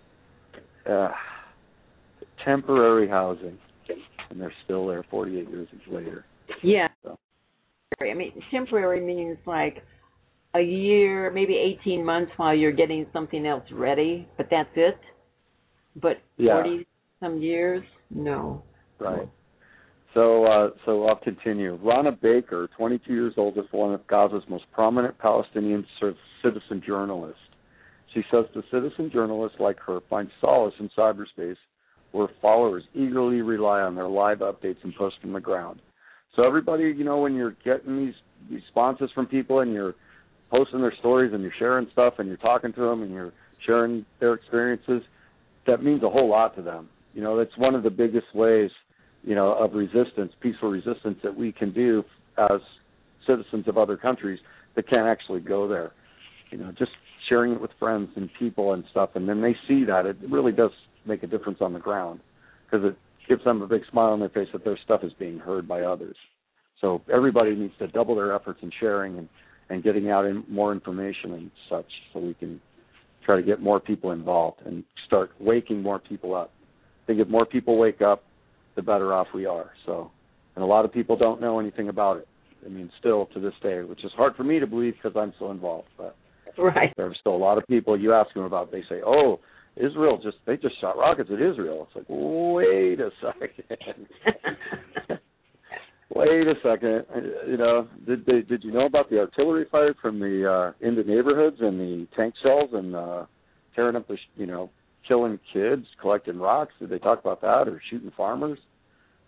Temporary housing, and they're still there 48 years later. Yeah. So. Temporary means like a year, maybe 18 months while you're getting something else ready, but that's it. But 40-some years, no. Right. So I'll continue. Rana Baker, 22 years old, is one of Gaza's most prominent Palestinian citizen journalists. She says the citizen journalists like her find solace in cyberspace, where followers eagerly rely on their live updates and posts from the ground. So everybody, you know, when you're getting these responses from people and you're posting their stories and you're sharing stuff and you're talking to them and you're sharing their experiences, that means a whole lot to them. You know, that's one of the biggest ways, you know, of resistance, peaceful resistance that we can do as citizens of other countries that can't actually go there. You know, just sharing it with friends and people and stuff, and then they see that. It really does make a difference on the ground because it gives them a big smile on their face that their stuff is being heard by others. So everybody needs to double their efforts in sharing and getting out more information and such, so we can try to get more people involved and start waking more people up. I think if more people wake up, the better off we are. So, and a lot of people don't know anything about it. I mean, still to this day, which is hard for me to believe because I'm so involved. But right. There are still a lot of people you ask them about, they say, "Oh, Israel they just shot rockets at Israel." It's like, wait a second. Wait a second. You know, did you know about the artillery fire from the into neighborhoods and the tank shells and tearing up the killing kids, collecting rocks? Did they talk about that, or shooting farmers?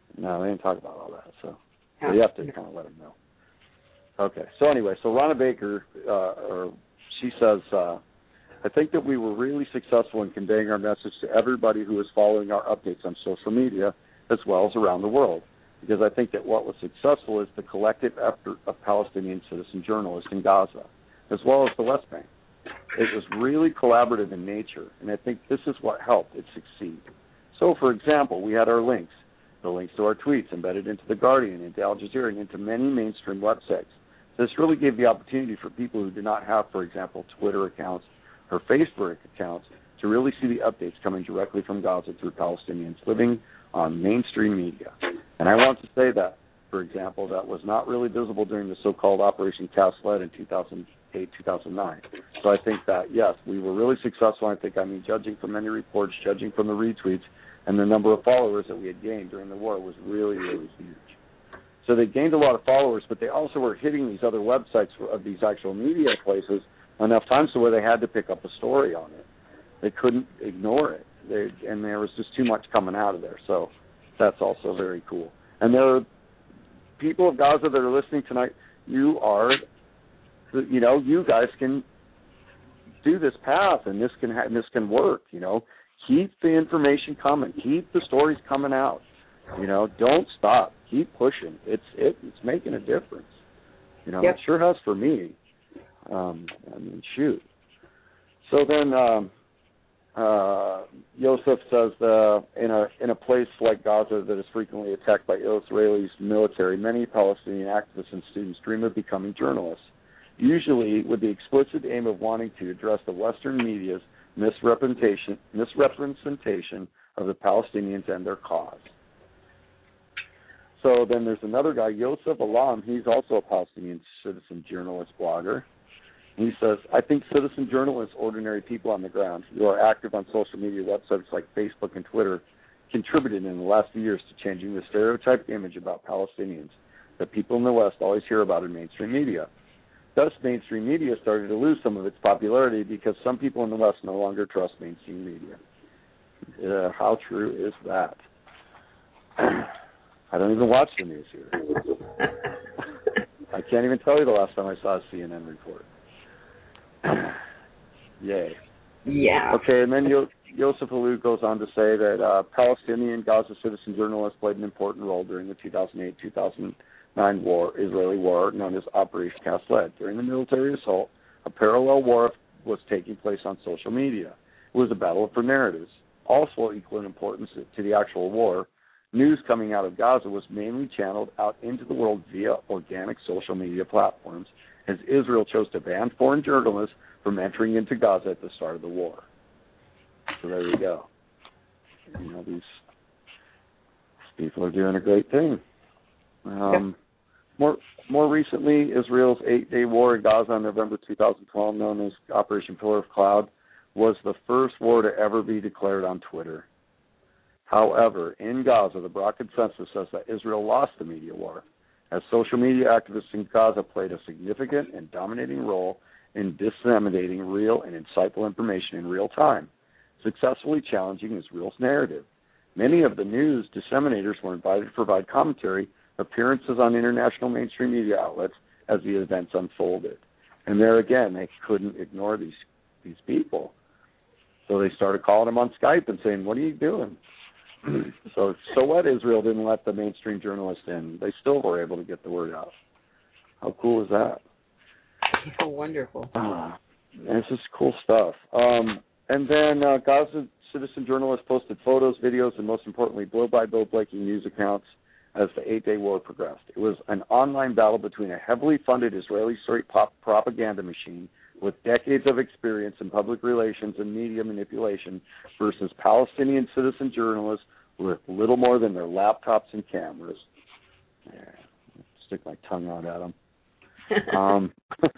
No, they didn't talk about all that. So you have to kind of let them know. Okay. So anyway, so Ronna Baker, she says, I think that we were really successful in conveying our message to everybody who is following our updates on social media as well as around the world, because I think that what was successful is the collective effort of Palestinian citizen journalists in Gaza, as well as the West Bank. It was really collaborative in nature, and I think this is what helped it succeed. So, for example, we had our links, the links to our tweets embedded into The Guardian, into Al Jazeera, and into many mainstream websites. This really gave the opportunity for people who do not have, for example, Twitter accounts or Facebook accounts to really see the updates coming directly from Gaza through Palestinians living on mainstream media. And I want to say that, for example, that was not really visible during the so-called Operation Cast Lead in 2008, 2009. So I think that, yes, we were really successful. I think, judging from many reports, judging from the retweets, and the number of followers that we had gained during the war was really, really huge. So they gained a lot of followers, but they also were hitting these other websites of these actual media places enough times to where they had to pick up a story on it. They couldn't ignore it, and there was just too much coming out of there. So that's also very cool. And there are people of Gaza that are listening tonight. You guys can do this path, and this can work. Keep the information coming. Keep the stories coming out. Don't stop. Keep pushing. It's making a difference. Yep. It sure has for me. Shoot. So then Yosef says in a place like Gaza that is frequently attacked by Israeli military, many Palestinian activists and students dream of becoming journalists, usually with the explicit aim of wanting to address the Western media's misrepresentation of the Palestinians and their cause. So then there's another guy, Yosef Alam. He's also a Palestinian citizen journalist blogger. He says, I think citizen journalists, ordinary people on the ground who are active on social media websites like Facebook and Twitter, contributed in the last few years to changing the stereotyped image about Palestinians that people in the West always hear about in mainstream media. Thus, mainstream media started to lose some of its popularity because some people in the West no longer trust mainstream media. How true is that? I don't even watch the news here. I can't even tell you the last time I saw a CNN report. Yay. Yeah. Okay, and then Yosef Alou goes on to say that Palestinian Gaza citizen journalists played an important role during the 2008-2009 Israeli war known as Operation Cast Lead. During the military assault, a parallel war was taking place on social media. It was a battle for narratives. Also equal in importance to the actual war, news coming out of Gaza was mainly channeled out into the world via organic social media platforms, as Israel chose to ban foreign journalists from entering into Gaza at the start of the war. So there you go. These people are doing a great thing. More recently, Israel's 8-day war in Gaza in November 2012, known as Operation Pillar of Cloud, was the first war to ever be declared on Twitter. However, in Gaza, the broad consensus says that Israel lost the media war, as social media activists in Gaza played a significant and dominating role in disseminating real and insightful information in real time, successfully challenging Israel's narrative. Many of the news disseminators were invited to provide commentary, appearances on international mainstream media outlets as the events unfolded. And there again, they couldn't ignore these people. So they started calling them on Skype and saying, what are you doing? So what? Israel didn't let the mainstream journalists in. They still were able to get the word out. How cool is that? Oh, wonderful. This is cool stuff. And then Gaza citizen journalists posted photos, videos, and most importantly, blow-by-blow breaking news accounts as the 8-day war progressed. It was an online battle between a heavily funded Israeli state propaganda machine with decades of experience in public relations and media manipulation versus Palestinian citizen journalists with little more than their laptops and cameras. Yeah, stick my tongue out at them.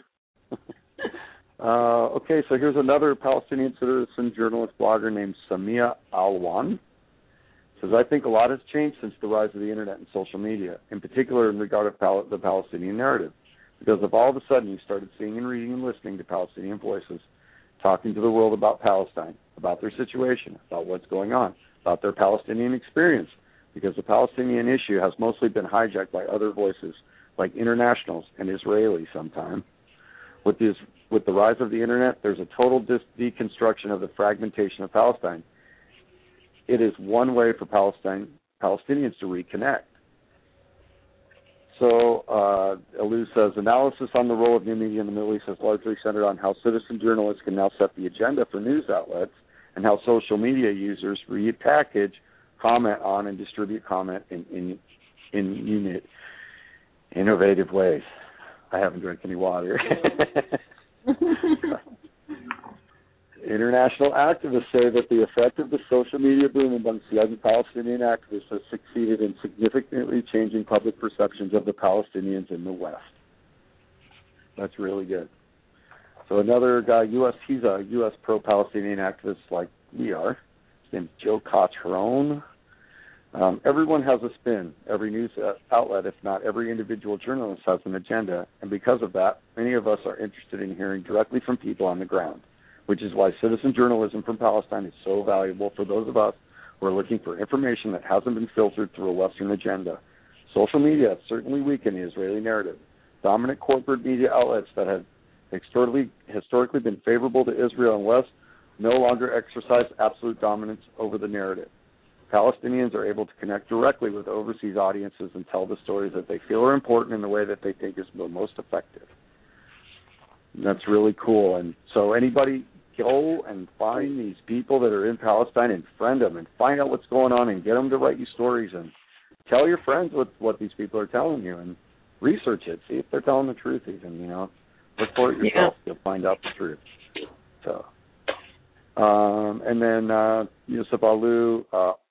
Okay, so here's another Palestinian citizen journalist blogger named Samia Alwan. Says, I think a lot has changed since the rise of the internet and social media, in particular in regard to the Palestinian narrative. Because of all of a sudden you started seeing and reading and listening to Palestinian voices, talking to the world about Palestine, about their situation, about what's going on, about their Palestinian experience, because the Palestinian issue has mostly been hijacked by other voices, like internationals and Israelis sometimes. With the rise of the Internet, there's a total deconstruction of the fragmentation of Palestine. It is one way for Palestinians to reconnect. So, Alou says, analysis on the role of new media in the Middle East has largely centered on how citizen journalists can now set the agenda for news outlets and how social media users repackage, comment on, and distribute comment in innovative ways. I haven't drank any water. International activists say that the effect of the social media boom amongst young Palestinian activists has succeeded in significantly changing public perceptions of the Palestinians in the West. That's really good. So another guy, he's a U.S. pro-Palestinian activist like we are. His name's Joe Cottrone. Everyone has a spin. Every news outlet, if not every individual journalist, has an agenda. And because of that, many of us are interested in hearing directly from people on the ground, which is why citizen journalism from Palestine is so valuable for those of us who are looking for information that hasn't been filtered through a Western agenda. Social media has certainly weakened the Israeli narrative. Dominant corporate media outlets that have historically been favorable to Israel and West no longer exercise absolute dominance over the narrative. Palestinians are able to connect directly with overseas audiences and tell the stories that they feel are important in the way that they think is the most effective. And that's really cool. And so anybody go and find these people that are in Palestine and friend them and find out what's going on and get them to write you stories and tell your friends what these people are telling you and research it. See if they're telling the truth even, Look for it yourself. Yeah. You'll find out the truth. So, and then Yusuf Alou,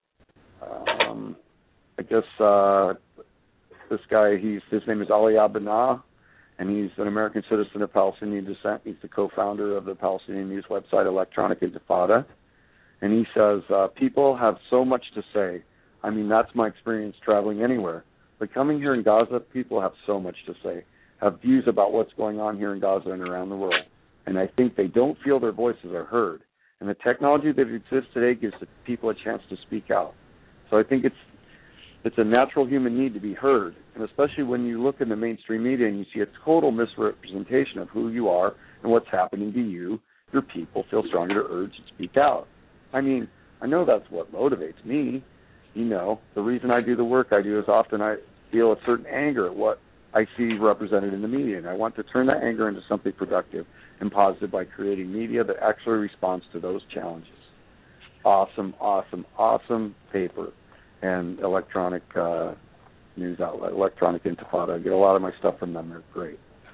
I guess this guy, his name is Ali Abinah, and he's an American citizen of Palestinian descent. He's the co-founder of the Palestinian news website Electronic Intifada. And he says, people have so much to say. I mean, that's my experience traveling anywhere. But coming here in Gaza, people have so much to say, have views about what's going on here in Gaza and around the world. And I think they don't feel their voices are heard. And the technology that exists today gives people a chance to speak out. So I think it's a natural human need to be heard, and especially when you look in the mainstream media and you see a total misrepresentation of who you are and what's happening to you, your people feel stronger to urge and speak out. I mean, I know that's what motivates me. The reason I do the work I do is often I feel a certain anger at what I see represented in the media, and I want to turn that anger into something productive and positive by creating media that actually responds to those challenges. Awesome, awesome, awesome paper. And electronic news outlet, Electronic Intifada. I get a lot of my stuff from them. They're great.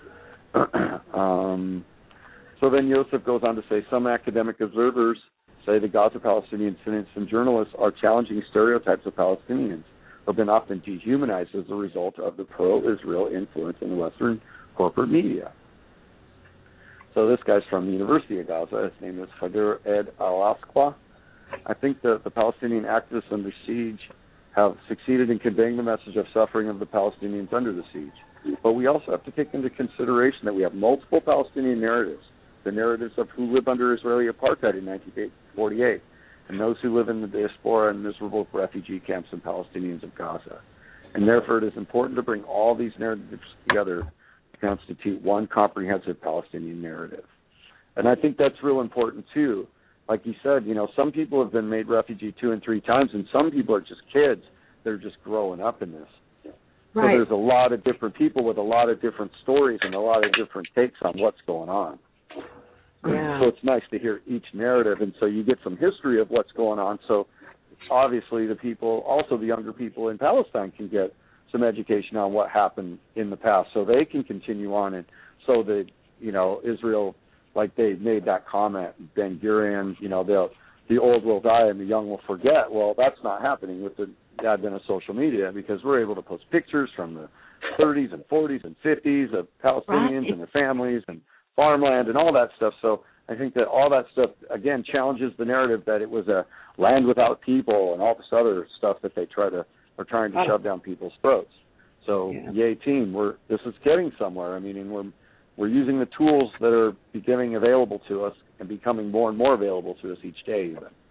So then Yosef goes on to say, some academic observers say the Gaza Palestinian citizen journalists are challenging stereotypes of Palestinians who have been often dehumanized as a result of the pro-Israel influence in the Western corporate media. So this guy's from the University of Gaza. His name is Khadir Ed Al-Asqua. I think that the Palestinian activists under siege have succeeded in conveying the message of suffering of the Palestinians under the siege. But we also have to take into consideration that we have multiple Palestinian narratives, the narratives of who live under Israeli apartheid in 1948, and those who live in the diaspora and miserable refugee camps and Palestinians of Gaza. And therefore it is important to bring all these narratives together to constitute one comprehensive Palestinian narrative. And I think that's real important too. Like you said, some people have been made refugee 2 and 3 times, and some people are just kids. They're just growing up in this. Right. So there's a lot of different people with a lot of different stories and a lot of different takes on what's going on. Yeah. So it's nice to hear each narrative, and so you get some history of what's going on. So obviously the younger people in Palestine can get some education on what happened in the past so they can continue on. And so Israel, like they made that comment, Ben Gurion, the old will die and the young will forget. Well, that's not happening with the advent of social media because we're able to post pictures from the 30s and 40s and 50s of Palestinians and their families and farmland and all that stuff. So I think that all that stuff, again, challenges the narrative that it was a land without people and all this other stuff that are trying to shove down people's throats. So, yay team, this is getting somewhere. I mean, and we're using the tools that are becoming available to us and becoming more and more available to us each day even.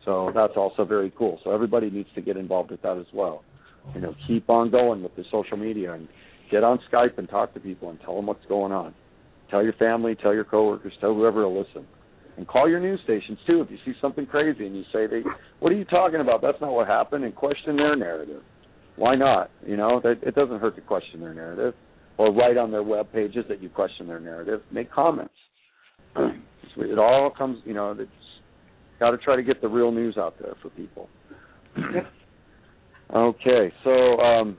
So that's also very cool. So everybody needs to get involved with that as well. Keep on going with the social media and get on Skype and talk to people and tell them what's going on. Tell your family, tell your coworkers, tell whoever will listen. And call your news stations, too, if you see something crazy and you say, what are you talking about? That's not what happened, and question their narrative. Why not? It doesn't hurt to question their narrative, or write on their web pages that you question their narrative. Make comments. It all comes, it's got to try to get the real news out there for people. Okay, so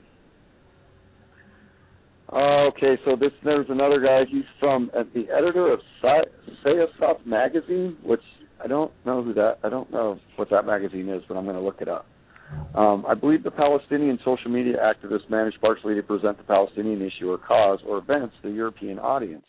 there's another guy. He's from the editor of Sayasat magazine, which I don't know what that magazine is, but I'm going to look it up. I believe the Palestinian social media activists managed partially to present the Palestinian issue or cause or events to the European audience.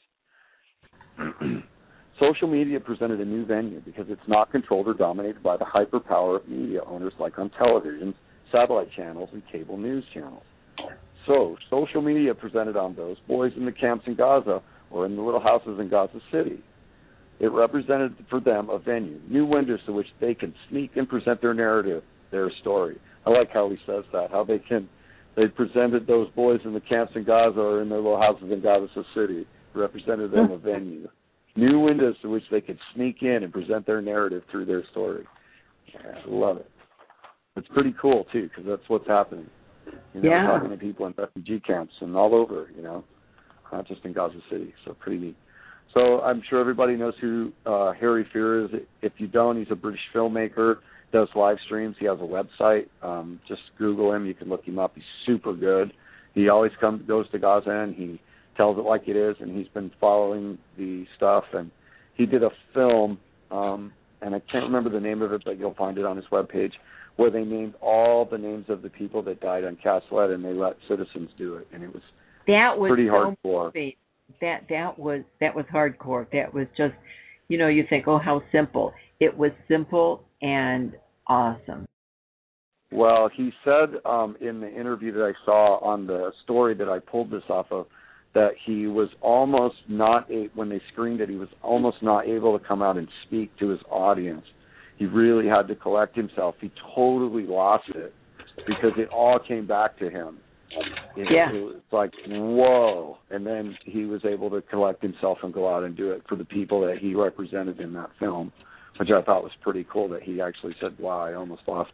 Social media presented a new venue because it's not controlled or dominated by the hyperpower of media owners like on television, satellite channels, and cable news channels. So, social media presented on those boys in the camps in Gaza or in the little houses in Gaza City. It represented for them a venue, new windows to which they can sneak and present their narrative, their story. I like how he says that, how they presented those boys in the camps in Gaza or in their little houses in Gaza City, represented them a venue. New windows to which they could sneak in and present their narrative through their story. Yeah, I love it. It's pretty cool, too, because that's what's happening. Talking to people in refugee camps and all over, not just in Gaza City. So pretty neat. So I'm sure everybody knows who Harry Fear is. If you don't, he's a British filmmaker, does live streams. He has a website. Just Google him. You can look him up. He's super good. He always goes to Gaza and he tells it like it is, and he's been following the stuff. And he did a film, and I can't remember the name of it, but you'll find it on his webpage, where they named all the names of the people that died on Caslet, and they let citizens do it, and it was pretty hardcore. That was hardcore. That was just, you think, oh, how simple. It was simple and awesome. Well, he said in the interview that I saw on the story that I pulled this off of, that he was almost not, when they screened it, he was almost not able to come out and speak to his audience. He really had to collect himself. He totally lost it because it all came back to him. It was like, whoa. And then he was able to collect himself and go out and do it for the people that he represented in that film, which I thought was pretty cool that he actually said, wow, I almost lost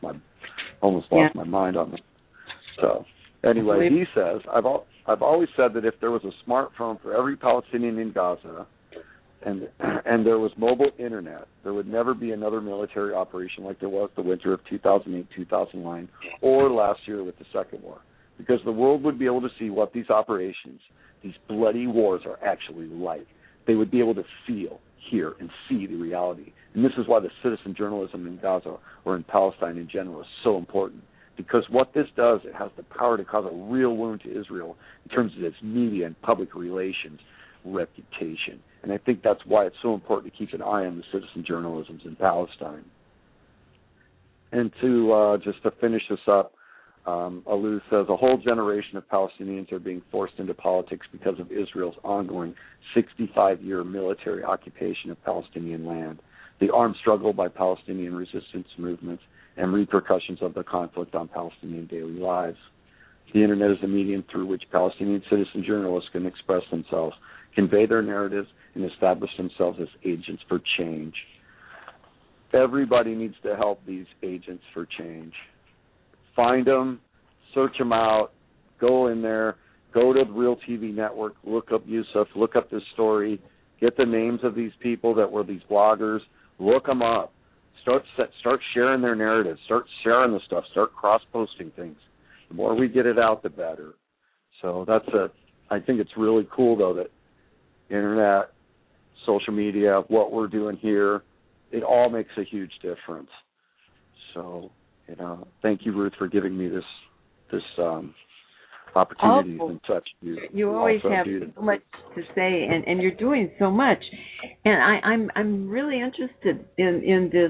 my mind on this. So anyway, he says, I've always said that if there was a smartphone for every Palestinian in Gaza, and there was mobile internet, there would never be another military operation like there was the winter of 2008-2009 or last year with the Second War, because the world would be able to see what these operations, these bloody wars are actually like. They would be able to feel, hear, and see the reality. And this is why the citizen journalism in Gaza or in Palestine in general is so important, because what this does, it has the power to cause a real wound to Israel in terms of its media and public relations reputation. And I think that's why it's so important to keep an eye on the citizen journalisms in Palestine. And just to finish this up, Alou says, a whole generation of Palestinians are being forced into politics because of Israel's ongoing 65-year military occupation of Palestinian land, the armed struggle by Palestinian resistance movements, and repercussions of the conflict on Palestinian daily lives. The Internet is a medium through which Palestinian citizen journalists can express themselves, convey their narratives, and establish themselves as agents for change. Everybody needs to help these agents for change. Find them, search them out, go in there, go to the Real TV Network, look up Yusuf, look up this story, get the names of these people that were these bloggers, look them up. Start sharing their narratives, start sharing the stuff, start cross-posting things. The more we get it out, the better. So I think it's really cool, though, that Internet, social media, what we're doing here, it all makes a huge difference. So, thank you, Ruth, for giving me this opportunity and such. You always have so much to say, and you're doing so much. And I'm really interested in this.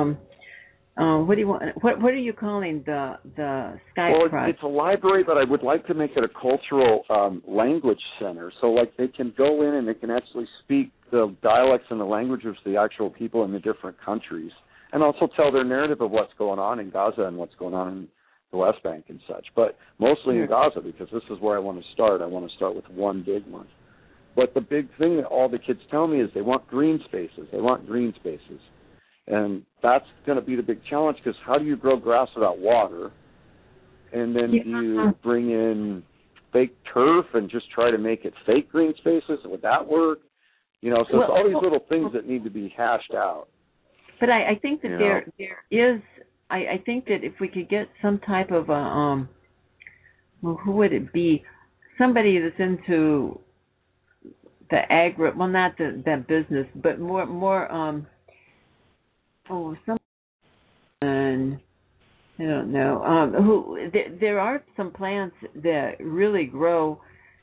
What do you want? What are you calling the Skype project? It's a library, but I would like to make it a cultural language center. So, like, they can go in and they can actually speak the dialects and the languages of the actual people in the different countries, and also tell their narrative of what's going on in Gaza and what's going on in the West Bank and such, but mostly in Gaza, because this is where I want to start. I want to start with one big one. But the big thing that all the kids tell me is they want green spaces. They want green spaces. And that's going to be the big challenge, because how do you grow grass without water? And then do you bring in fake turf and just try to make it fake green spaces? Would that work? So it's all these little things that need to be hashed out. But I think that there is, I think that if we could get some type of a, who would it be? Somebody that's into the not that business, but more and I don't know, there are some plants that really grow,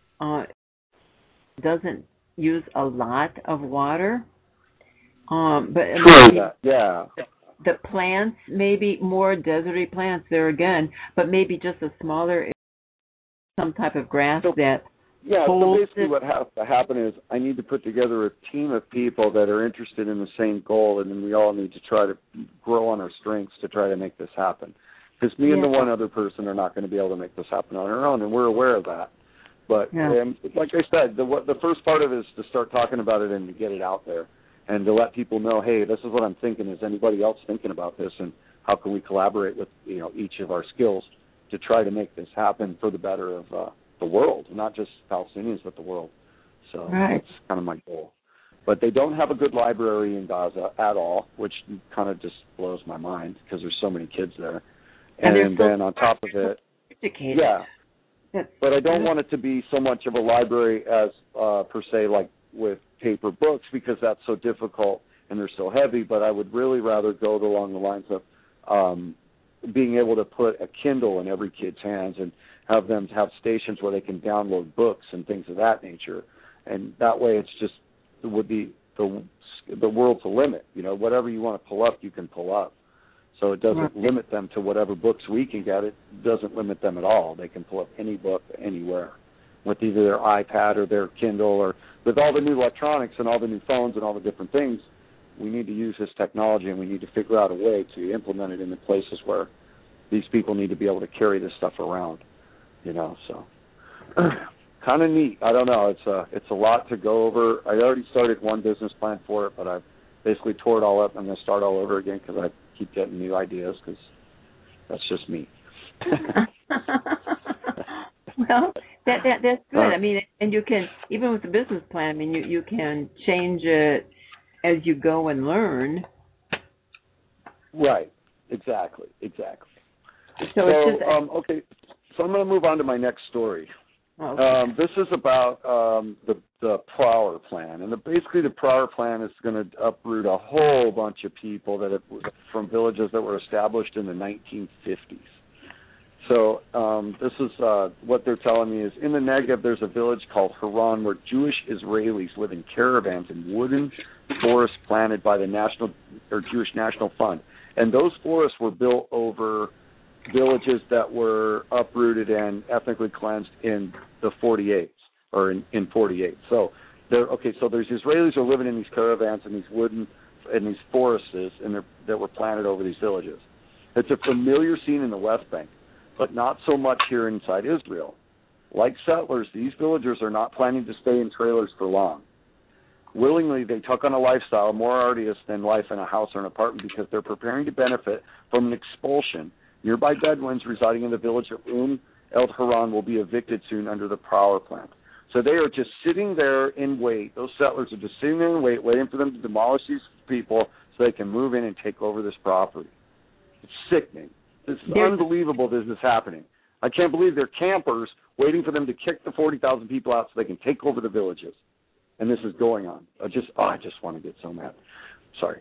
doesn't use a lot of water, but the plants, maybe more deserty plants there again, but maybe just a smaller, some type of grass that. Yeah, so basically what has to happen is I need to put together a team of people that are interested in the same goal, and then we all need to try to grow on our strengths to try to make this happen. Because me and the one other person are not going to be able to make this happen on our own, and we're aware of that. But like I said, the first part of it is to start talking about it and to get it out there and to let people know, hey, this is what I'm thinking. Is anybody else thinking about this, and how can we collaborate with each of our skills to try to make this happen for the better of the world, not just Palestinians, but the world. So that's kind of my goal. But they don't have a good library in Gaza at all, which kind of just blows my mind, because there's so many kids there. And then on top of it, but I don't want it to be so much of a library as per se like with paper books, because that's so difficult and they're so heavy. But I would really rather go along the lines of being able to put a Kindle in every kid's hands and have them have stations where they can download books and things of that nature. And that way it would be the world's a limit. Whatever you want to pull up, you can pull up. So it doesn't limit them to whatever books we can get. It doesn't limit them at all. They can pull up any book anywhere with either their iPad or their Kindle, or with all the new electronics and all the new phones and all the different things. We need to use this technology, and we need to figure out a way to implement it in the places where these people need to be able to carry this stuff around. So kind of neat. I don't know. It's a lot to go over. I already started one business plan for it, but I've basically tore it all up. I'm going to start all over again, because I keep getting new ideas, because that's just me. Well, that's good. I mean, and you can, even with the business plan, I mean, you can change it as you go and learn. Right. Exactly. So it's just okay. So I'm going to move on to my next story. Okay. This is about the Prower Plan, and basically the Prower Plan is going to uproot a whole bunch of people from villages that were established in the 1950s. So this is what they're telling me is in the Negev there's a village called Haran where Jewish Israelis live in caravans in wooden forests planted by the Jewish National Fund, and those forests were built over villages that were uprooted and ethnically cleansed in the 48s, or in 48. So there's Israelis who are living in these caravans and these forests that were planted over these villages. It's a familiar scene in the West Bank, but not so much here inside Israel. Like settlers, these villagers are not planning to stay in trailers for long. Willingly, they took on a lifestyle more arduous than life in a house or an apartment, because they're preparing to benefit from an expulsion. Nearby Bedouins residing in the village of El Haran will be evicted soon under the Prower Plan. So they are just sitting there in wait. Those settlers are just sitting there in wait, waiting for them to demolish these people so they can move in and take over this property. It's sickening. It's unbelievable this is happening. I can't believe they're campers waiting for them to kick the 40,000 people out so they can take over the villages. And this is going on. I just want to get so mad. Sorry.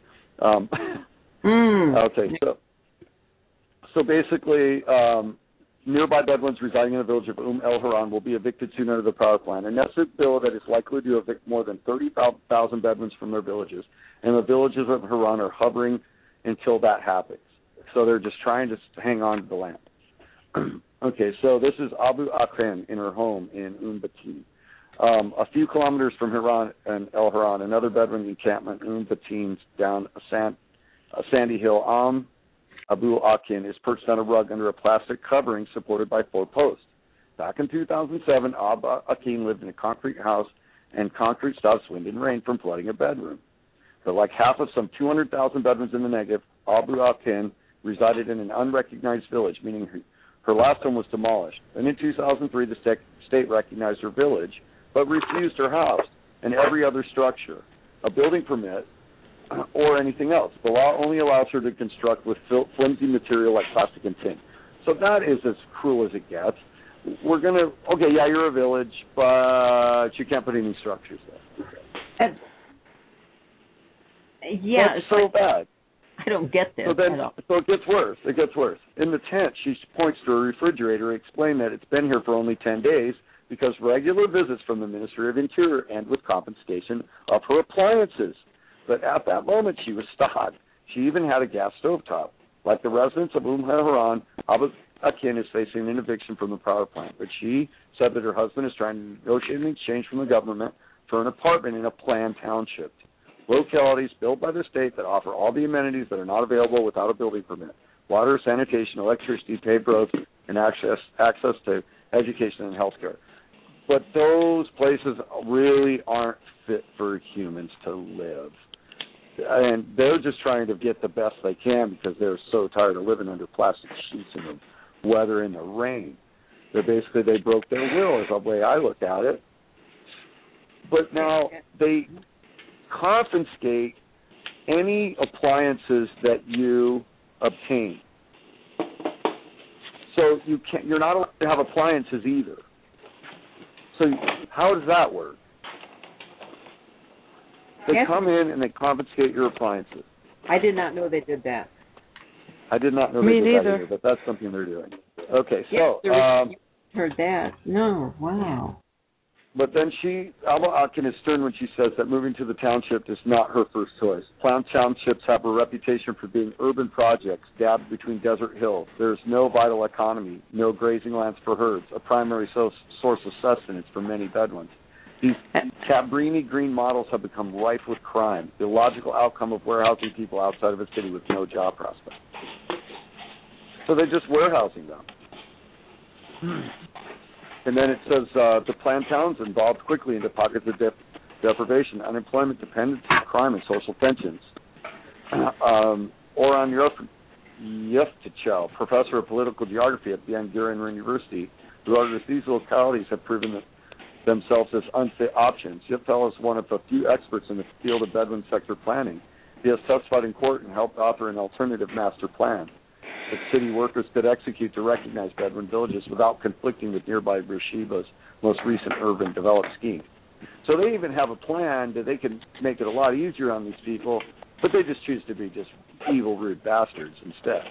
Okay, so basically, nearby Bedouins residing in the village of El Haran will be evicted soon under the Prower Plan. And that's a bill that is likely to evict more than 30,000 Bedouins from their villages. And the villages of Haran are hovering until that happens. So they're just trying to hang on to the land. Okay, so this is Abu Akhan in her home in Batin. A few kilometers from Haran and El Haran, another Bedouin encampment, Batin's down a Sandy Hill, Abu Akin, is perched on a rug under a plastic covering supported by 4 posts. Back in 2007, Abu Akin lived in a concrete house, and concrete stops wind and rain from flooding a bedroom. But like half of some 200,000 bedrooms in the Negev, Abu Akin resided in an unrecognized village, meaning her last home was demolished. And in 2003, the state recognized her village, but refused her house and every other structure, a building permit, or anything else. The law only allows her to construct with flimsy material like plastic and tin. So that is as cruel as it gets. We're going to, okay, yeah, you're a village, but you can't put any structures there. Yeah. That's so bad. I don't get this. So it gets worse. It gets worse. In the tent, she points to a refrigerator and explains that it's been here for only 10 days because regular visits from the Ministry of Interior end with confiscation of her appliances. But at that moment, she was stopped. She even had a gas stovetop. Like the residents of Haran, Abu Akin is facing an eviction from the power plant. But she said that her husband is trying to negotiate an exchange from the government for an apartment in a planned township. Localities built by the state that offer all the amenities that are not available without a building permit: water, sanitation, electricity, paved roads, and access to education and health care. But those places really aren't fit for humans to live. And they're just trying to get the best they can because they're so tired of living under plastic sheets in the weather and the rain. They broke their will is the way I look at it. But now they confiscate any appliances that you obtain. So you're not allowed to have appliances either. So how does that work? They come in and they confiscate your appliances. I did not know they did that. I did not know they did that either, but that's something they're doing. Okay, so heard that. No, wow. But then Abu Akin is stern when she says that moving to the township is not her first choice. Planned townships have a reputation for being urban projects dabbed between desert hills. There's no vital economy, no grazing lands for herds, a primary source of sustenance for many Bedouins. These Cabrini green models have become rife with crime, the logical outcome of warehousing people outside of a city with no job prospects. So they're just warehousing them. And then it says the planned towns evolved quickly into pockets of deprivation, unemployment, dependency, crime, and social tensions. Oran Yeftichel, professor of political geography at Ben Gurion University, who argues these localities have proven themselves as unfit options. Yeftel is one of a few experts in the field of Bedouin sector planning. He has testified in court and helped author an alternative master plan that city workers could execute to recognize Bedouin villages without conflicting with nearby Beersheba's most recent urban developed scheme. So they even have a plan that they can make it a lot easier on these people, but they just choose to be just evil, rude bastards instead.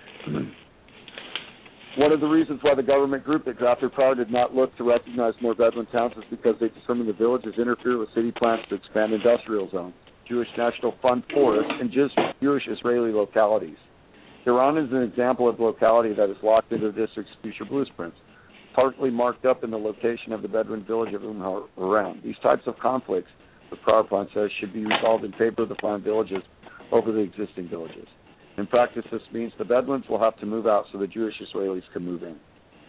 One of the reasons why the government group that drafted Power did not look to recognize more Bedouin towns is because they determined the villages interfere with city plans to expand industrial zones, Jewish National Fund forests, and just Jewish Israeli localities. Iran is an example of locality that is locked into the district's future blueprints, partly marked up in the location of the Bedouin village of Haran. These types of conflicts, the power plant says, should be resolved in favor of the planned villages over the existing villages. In practice, this means the Bedouins will have to move out so the Jewish Israelis can move in.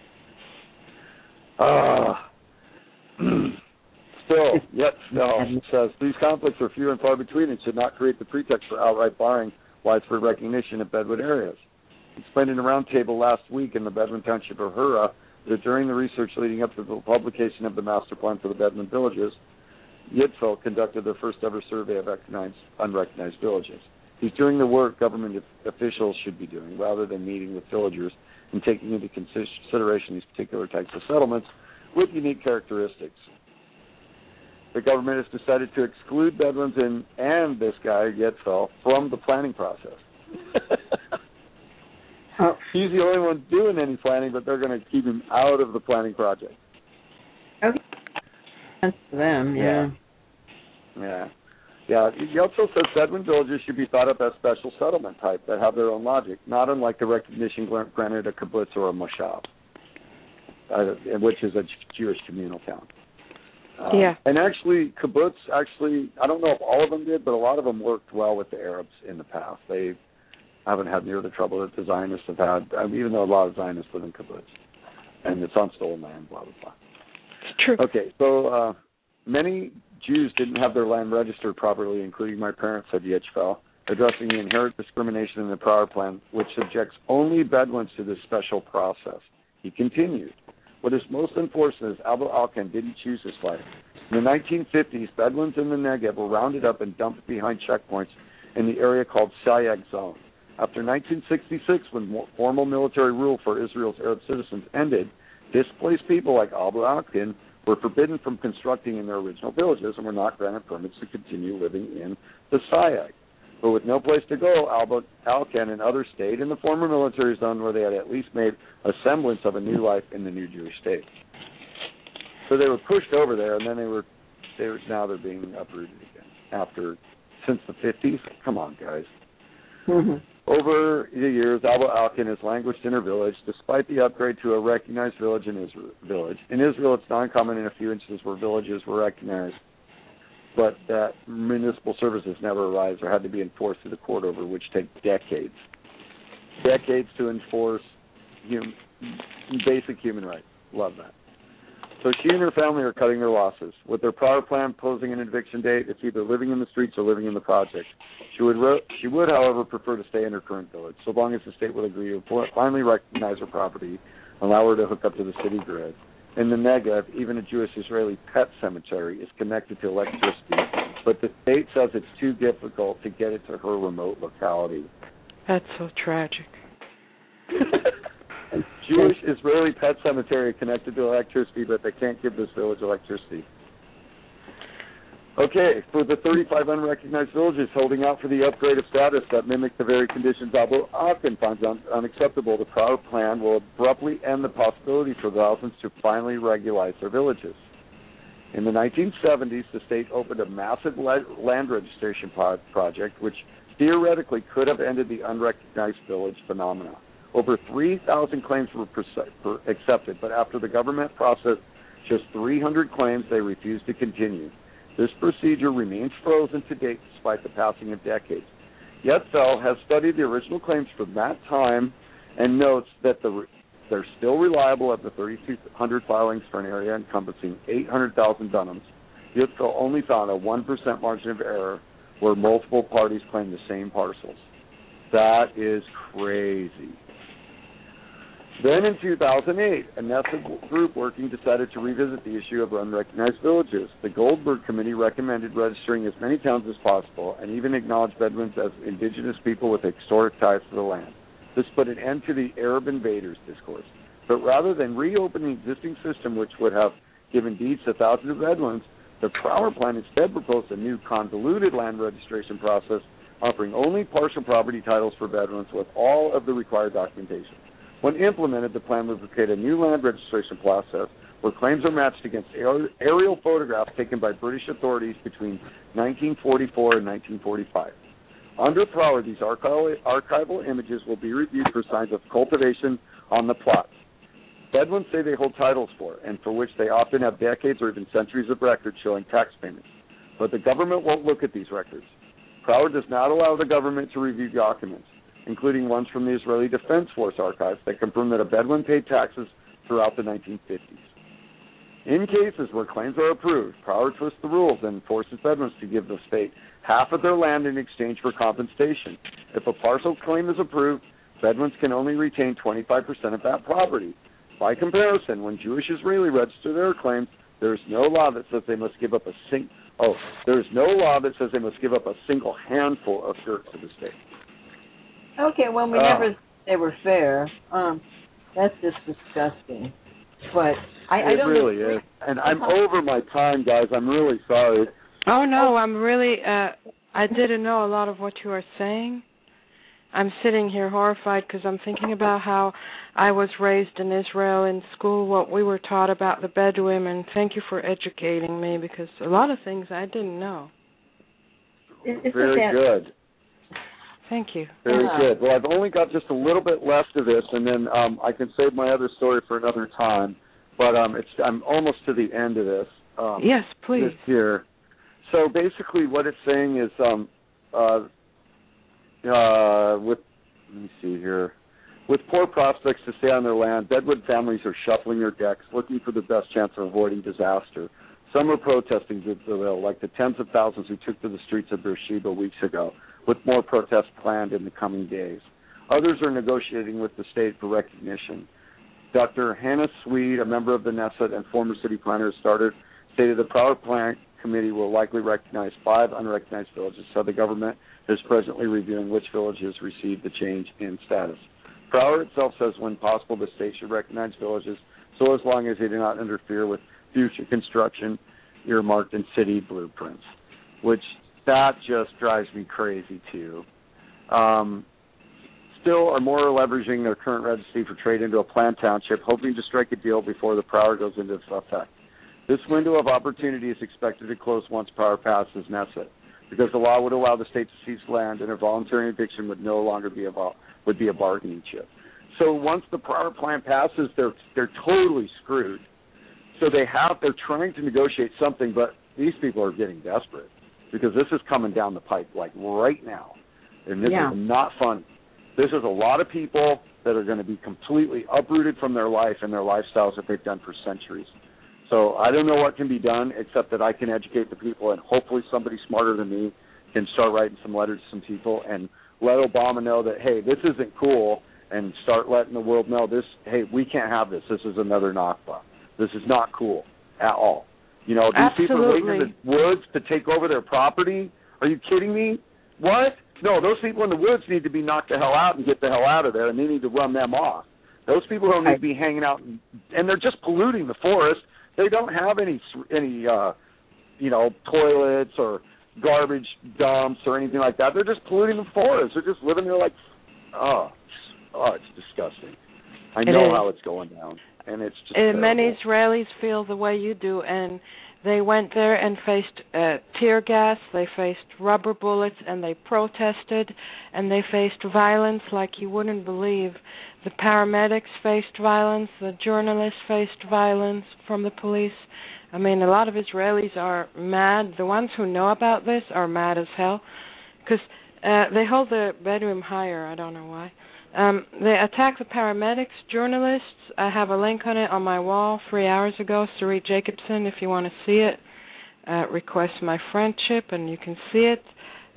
It says, these conflicts are few and far between and should not create the pretext for outright barring widespread recognition of Bedouin areas. Explained in a roundtable last week in the Bedouin township of Hura that during the research leading up to the publication of the master plan for the Bedouin villages, Yidfeld conducted their first ever survey of unrecognized villages. He's doing the work government officials should be doing, rather than meeting with villagers and taking into consideration these particular types of settlements with unique characteristics. The government has decided to exclude Bedouins and this guy, Yedfel, from the planning process. He's the only one doing any planning, but they're going to keep him out of the planning project. Okay. That's them, yeah. Yeah, he also says Bedouin villages should be thought of as special settlement type that have their own logic, not unlike the recognition granted a kibbutz or a moshav, which is a Jewish communal town. And actually, kibbutz, I don't know if all of them did, but a lot of them worked well with the Arabs in the past. They haven't had near the trouble that the Zionists have had, even though a lot of Zionists live in kibbutz. And it's on stolen land, blah, blah, blah. It's true. Okay, so many Jews didn't have their land registered properly, including my parents, said Yitzfeld, addressing the inherent discrimination in the Power Plan, which subjects only Bedouins to this special process. He continued, what is most unfortunate is Abu Alkan didn't choose this life. In the 1950s, Bedouins in the Negev were rounded up and dumped behind checkpoints in the area called Sayag Zone. After 1966, when formal military rule for Israel's Arab citizens ended, displaced people like Abu Alkan were forbidden from constructing in their original villages and were not granted permits to continue living in the Sayag. But with no place to go, Abu Alkan and others stayed in the former military zone where they had at least made a semblance of a new life in the new Jewish state. So they were pushed over there, and then now they're being uprooted again. Since the 50s? Come on, guys. Mm-hmm. Over the years, Abu Alkan has languished in her village, despite the upgrade to a recognized village in Israel. In Israel, it's not uncommon in a few instances where villages were recognized, but that municipal services never arise or had to be enforced through the court over, which take decades. Decades to enforce basic human rights. Love that. So she and her family are cutting their losses. With their power plan posing an eviction date, it's either living in the streets or living in the project. She would, however, prefer to stay in her current village, so long as the state will agree to finally recognize her property, allow her to hook up to the city grid. In the Negev, even a Jewish-Israeli pet cemetery is connected to electricity, but the state says it's too difficult to get it to her remote locality. That's so tragic. Jewish-Israeli pet cemetery connected to electricity, but they can't give this village electricity. Okay, for the 35 unrecognized villages holding out for the upgrade of status that mimic the very conditions Abu Alkan finds unacceptable, the power plan will abruptly end the possibility for thousands to finally regularize their villages. In the 1970s, the state opened a massive land registration project, which theoretically could have ended the unrecognized village phenomena. Over 3,000 claims were accepted, but after the government processed just 300 claims, they refused to continue. This procedure remains frozen to date despite the passing of decades. Yitzfeld has studied the original claims from that time and notes that they're still reliable at the 3,200 filings for an area encompassing 800,000 dunams. Yitzfeld only found a 1% margin of error where multiple parties claim the same parcels. That is crazy. Then in 2008, a NASA group working decided to revisit the issue of unrecognized villages. The Goldberg Committee recommended registering as many towns as possible and even acknowledged Bedouins as indigenous people with historic ties to the land. This put an end to the Arab invaders discourse. But rather than reopen the existing system, which would have given deeds to thousands of Bedouins, the power plan instead proposed a new convoluted land registration process offering only partial property titles for Bedouins with all of the required documentation. When implemented, the plan would create a new land registration process where claims are matched against aerial photographs taken by British authorities between 1944 and 1945. Under Power, these archival images will be reviewed for signs of cultivation on the plots. Bedouins say they hold titles for, and for which they often have decades or even centuries of records showing tax payments. But the government won't look at these records. Power does not allow the government to review documents, including ones from the Israeli Defense Force archives that confirm that a Bedouin paid taxes throughout the 1950s. In cases where claims are approved, Power twists the rules and forces Bedouins to give the state half of their land in exchange for compensation. If a partial claim is approved, Bedouins can only retain 25% of that property. By comparison, when Jewish-Israeli register their claims, there is no law that says they must give up a single handful of dirt to the state. Okay, well, we never said they were fair. That's just disgusting. But I don't really is. And I'm over my time, guys. I'm really sorry. Oh, no, I'm really, I didn't know a lot of what you are saying. I'm sitting here horrified because I'm thinking about how I was raised in Israel in school, what we were taught about the Bedouin, and thank you for educating me because a lot of things I didn't know. Very good. Thank you. Very good. Well, I've only got just a little bit left of this, and then I can save my other story for another time. But I'm almost to the end of this. Yes, please. this here. So basically what it's saying is let me see here. With poor prospects to stay on their land, Deadwood families are shuffling their decks, looking for the best chance of avoiding disaster. Some are protesting the bill, like the tens of thousands who took to the streets of Beersheba weeks ago, with more protests planned in the coming days. Others are negotiating with the state for recognition. Dr. Hannah Swede, a member of the Knesset and former city planner, stated the Power Plant Committee will likely recognize 5 unrecognized villages, so the government is presently reviewing which villages received the change in status. Power itself says when possible the state should recognize villages so as long as they do not interfere with future construction earmarked in city blueprints, which that just drives me crazy too. Still are more leveraging their current registry for trade into a planned township, hoping to strike a deal before the power goes into effect. This window of opportunity is expected to close once power passes Knesset, because the law would allow the state to seize land, and a voluntary eviction would no longer be a bargaining chip. So once the power plant passes, they're totally screwed. So they're trying to negotiate something, but these people are getting desperate because this is coming down the pipe like right now, and this is not fun. This is a lot of people that are going to be completely uprooted from their life and their lifestyles that they've done for centuries. So I don't know what can be done except that I can educate the people, and hopefully somebody smarter than me can start writing some letters to some people and let Obama know that, hey, this isn't cool, and start letting the world know this, hey, we can't have this. This is another Nakba. This is not cool at all. You know, these people are waiting in the woods to take over their property. Are you kidding me? What? No, those people in the woods need to be knocked the hell out and get the hell out of there, and they need to run them off. Those people don't need to be hanging out, and they're just polluting the forest. They don't have any toilets or garbage dumps or anything like that. They're just polluting the forest. They're just living there like, it's disgusting. I know how it's going down, and it's just terrible. Many Israelis feel the way you do, and they went there and faced tear gas, they faced rubber bullets, and they protested, and they faced violence like you wouldn't believe. The paramedics faced violence, the journalists faced violence from the police. I mean, a lot of Israelis are mad. The ones who know about this are mad as hell, because they hold the Bedouin higher. I don't know why. They attacked the paramedics, journalists. I have a link on it on my wall 3 hours ago, Sarit Jacobson, if you want to see it. Request my friendship, and you can see it.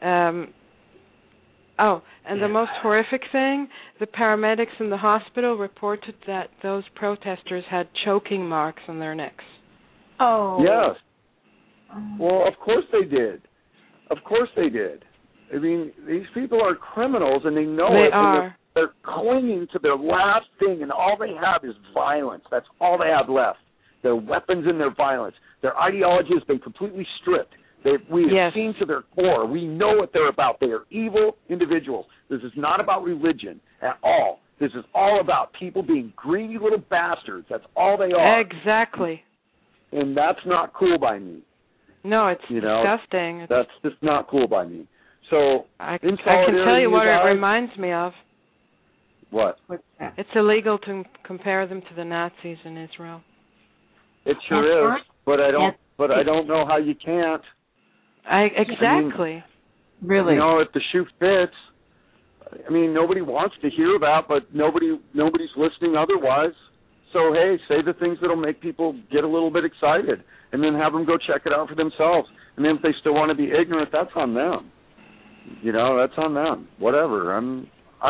And the most horrific thing, the paramedics in the hospital reported that those protesters had choking marks on their necks. Oh. Yes. Well, of course they did. Of course they did. I mean, these people are criminals, and they know it. They are. They're clinging to their last thing, and all they have is violence. That's all they have left. Their weapons and their violence. Their ideology has been completely stripped. We have seen to their core. We know what they're about. They are evil individuals. This is not about religion at all. This is all about people being greedy little bastards. That's all they are. Exactly. And that's not cool by me. No, it's disgusting. That's just not cool by me. So I can tell you what it reminds me of. What? It's illegal to compare them to the Nazis in Israel. It sure is, but I don't know how you can't. Exactly. I mean, really? You know, if the shoe fits. I mean, nobody wants to hear that, but nobody's listening otherwise. So hey, say the things that'll make people get a little bit excited, and then have them go check it out for themselves. And then if they still want to be ignorant, that's on them. You know, that's on them. Whatever. I'm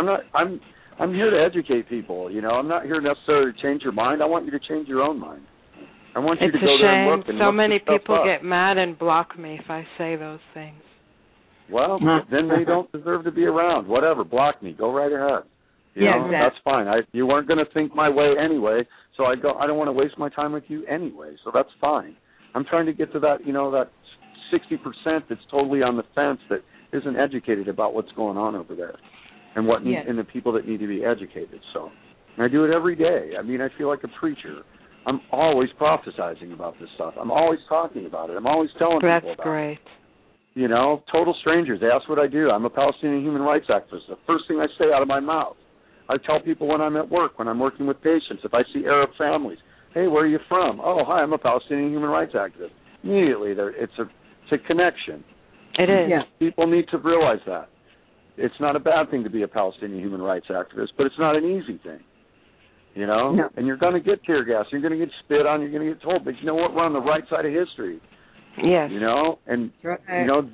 here to educate people. You know, I'm not here necessarily to change your mind. I want you to change your own mind. I want you to go there and look and so many people up. get mad and block me if I say those things. Well, then they don't deserve to be around. Whatever, block me. Go right ahead. You know, exactly. That's fine. You weren't going to think my way anyway, so I don't want to waste my time with you anyway. So that's fine. I'm trying to get to that, that 60% that's totally on the fence that isn't educated about what's going on over there, and and the people that need to be educated. So, and I do it every day. I mean, I feel like a preacher. I'm always prophesizing about this stuff. I'm always talking about it. I'm always telling people about it. That's great. You know, total strangers. They ask what I do. I'm a Palestinian human rights activist. The first thing I say out of my mouth. I tell people when I'm at work, when I'm working with patients, if I see Arab families, Hey, where are you from? Oh, hi, I'm a Palestinian human rights activist. Immediately, it's a connection. It is. Yeah. People need to realize that. It's not a bad thing to be a Palestinian human rights activist, but it's not an easy thing. You know? No. And you're going to get tear gas. You're going to get spit on. You're going to get told. But you know what? We're on the right side of history. Yes. You know? And, right. you know,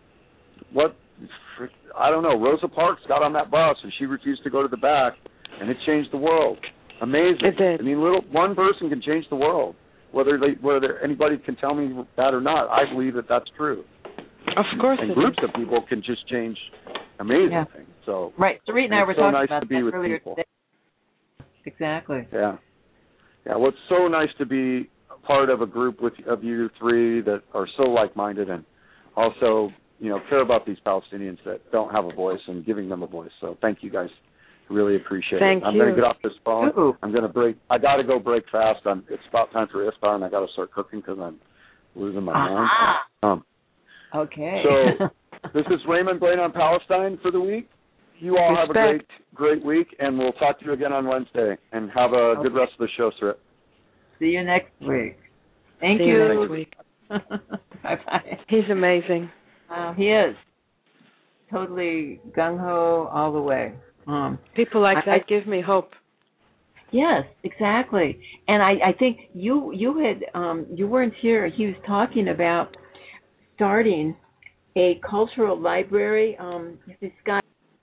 I don't know. Rosa Parks got on that bus, and she refused to go to the back, and it changed the world. Amazing. It did. I mean, one person can change the world. Whether anybody can tell me that or not, I believe that that's true. Of course, and it groups is. of people can just change amazing things. So right. Sarit and I were so talking nice about to be that with earlier people. today. Exactly. Yeah. Well, it's so nice to be part of a group of you three that are so like-minded and also, you know, care about these Palestinians that don't have a voice and giving them a voice. So thank you guys. I really appreciate it. I'm going to get off this phone. Ooh. I'm going to break. I got to go break fast. It's about time for iftar, and I got to start cooking because I'm losing my mind. Okay. So this is Raymond Blaine on Palestine for the week. You all have a great week, and we'll talk to you again on Wednesday. And have a good rest of the show, sir. See you next week. Thank See you next week. Bye-bye. He's amazing. He is. Totally gung-ho all the way. People like that give me hope. Yes, exactly. And I think you weren't here. He was talking about starting a cultural library. This guy,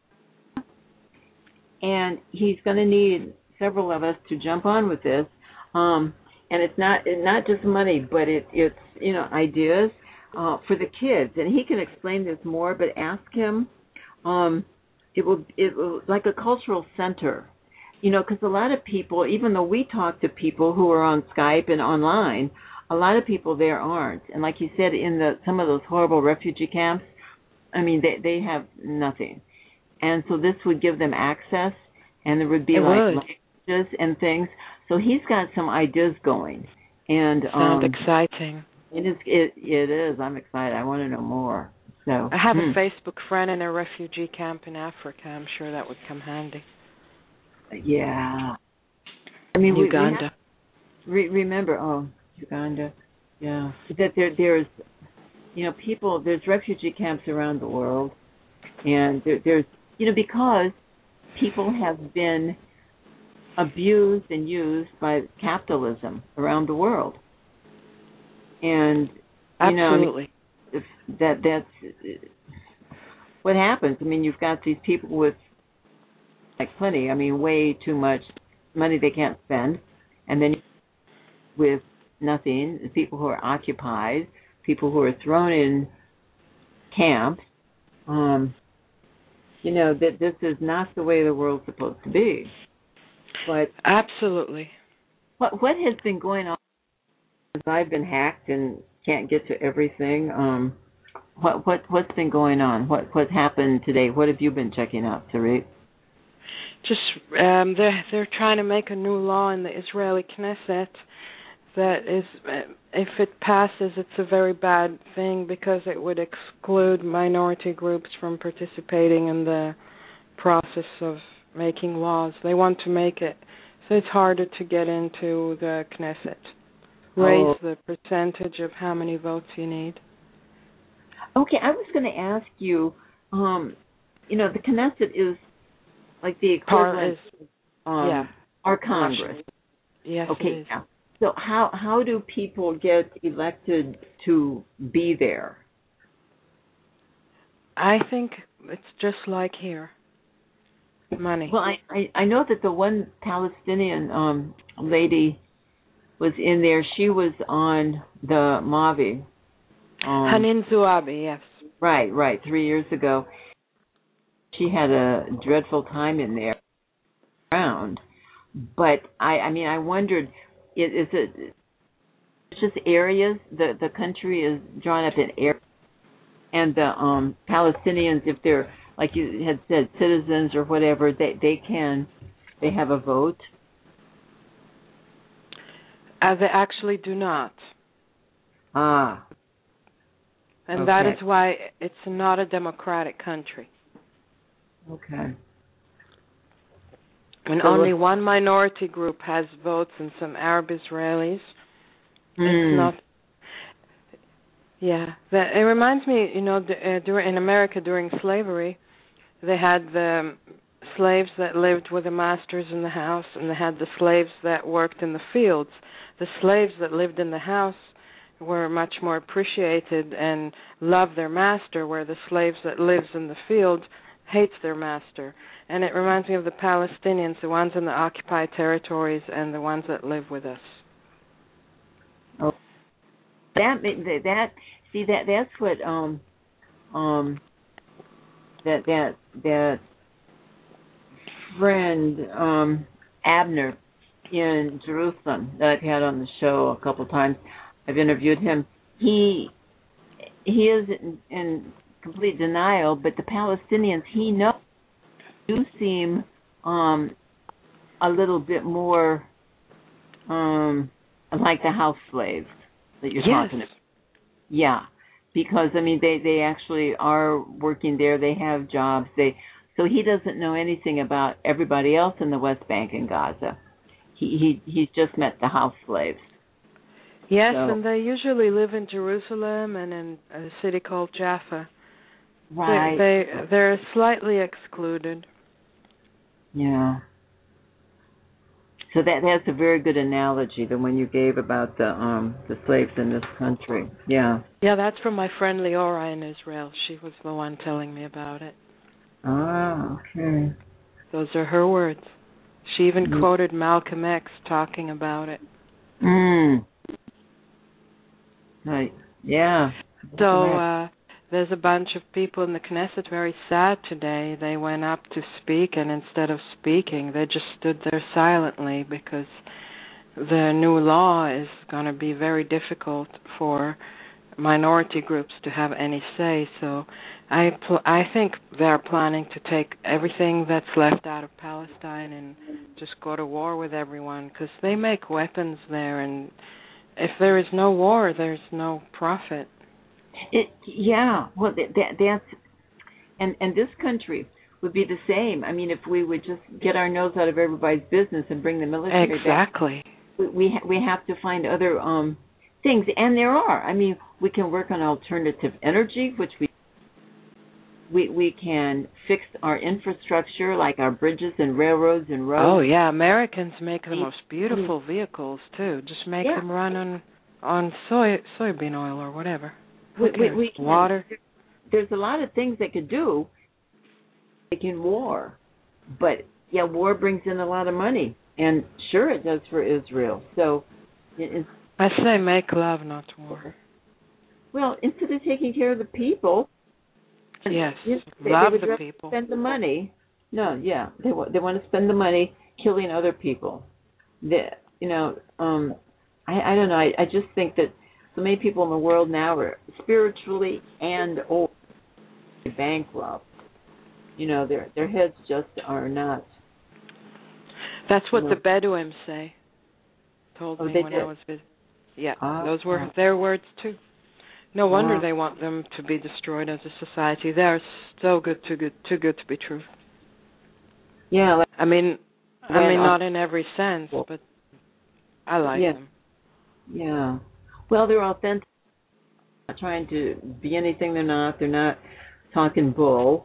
and he's going to need several of us to jump on with this. And it's not just money, but it's ideas for the kids. And he can explain this more. But ask him. It will like a cultural center. Because a lot of people, even though we talk to people who are on Skype and online, a lot of people there aren't. And like you said, in some of those horrible refugee camps, I mean, they have nothing. And so this would give them access, and there would be languages and things. So he's got some ideas going. And sounds exciting. It is. I'm excited. I want to know more. So I have a Facebook friend in a refugee camp in Africa. I'm sure that would come handy. Yeah. I mean, Uganda. Remember, Uganda. Yeah. That there's, people, there's refugee camps around the world. And there's, because people have been abused and used by capitalism around the world. And, absolutely. That's what happens. I mean, you've got these people with plenty. I mean, way too much money they can't spend, and then with nothing, people who are occupied, people who are thrown in camps. That this is not the way the world's supposed to be. But absolutely, what has been going on? I've been hacked and can't get to everything. What's been going on? What happened today? What have you been checking out, Sarit? Just they're trying to make a new law in the Israeli Knesset that is, if it passes, it's a very bad thing because it would exclude minority groups from participating in the process of making laws. They want to make it so it's harder to get into the Knesset. Raise the percentage of how many votes you need. Okay, I was going to ask you, the Knesset is like the equivalent of our Congress. Yes, okay, it is. Yeah. So how do people get elected to be there? I think it's just like here. Money. Well, I know that the one Palestinian lady was in there. She was on the Mavi. Hanin Zouabi, yes. Right, 3 years ago. She had a dreadful time in there. But I wondered, is it just areas? The country is drawn up in areas, and the Palestinians, if they're, like you had said, citizens or whatever, they have a vote. They actually do not. Ah. And that is why it's not a democratic country. Okay. And only one minority group has votes, and some Arab Israelis. It's not. Yeah, it reminds me, in America during slavery, they had the slaves that lived with the masters in the house, and they had the slaves that worked in the fields. The slaves that lived in the house were much more appreciated and loved their master, where the slaves that lives in the field hates their master. And it reminds me of the Palestinians, the ones in the occupied territories and the ones that live with us. Oh, that's what that friend Abner in Jerusalem that I've had on the show a couple times. I've interviewed him. He is in complete denial, but the Palestinians he knows do seem a little bit more like the house slaves that you're talking about. Yeah, because they actually are working there. They have jobs. So he doesn't know anything about everybody else in the West Bank and Gaza. He's just met the house slaves. Yes, and they usually live in Jerusalem and in a city called Jaffa. Right. They're slightly excluded. Yeah. So that's a very good analogy, the one you gave about the slaves in this country. Yeah. Yeah, that's from my friend Leora in Israel. She was the one telling me about it. Ah, okay. Those are her words. She even quoted Malcolm X talking about it. Right. Yeah. So there's a bunch of people in the Knesset very sad today. They went up to speak, and instead of speaking, they just stood there silently because the new law is going to be very difficult for minority groups to have any say. So I think they're planning to take everything that's left out of Palestine and just go to war with everyone because they make weapons there, and if there is no war, there's no profit. Well, that's and this country would be the same. If we would just get our nose out of everybody's business and bring the military exactly back, we have to find other things, and there are. We can work on alternative energy, which we can fix our infrastructure, like our bridges and railroads and roads. Oh yeah, Americans make the most beautiful vehicles too. Just make them run on soybean oil or whatever. We can, water. There's a lot of things they could do in war, but war brings in a lot of money, and sure it does for Israel. So I say make love, not war. Well, instead of taking care of the people, yes, love the people. Spend the money. No, they want to spend the money killing other people. I don't know. I just think that so many people in the world now are spiritually and or bankrupt. Their heads just are not. That's what the Bedouins say. Told me when I was visiting. Yeah, those were their words too. No wonder they want them to be destroyed as a society. They are so good, too good to be true. Yeah. Not in every sense, but I like them. Yeah. Well, they're authentic. Not trying to be anything they're not. They're not talking bull.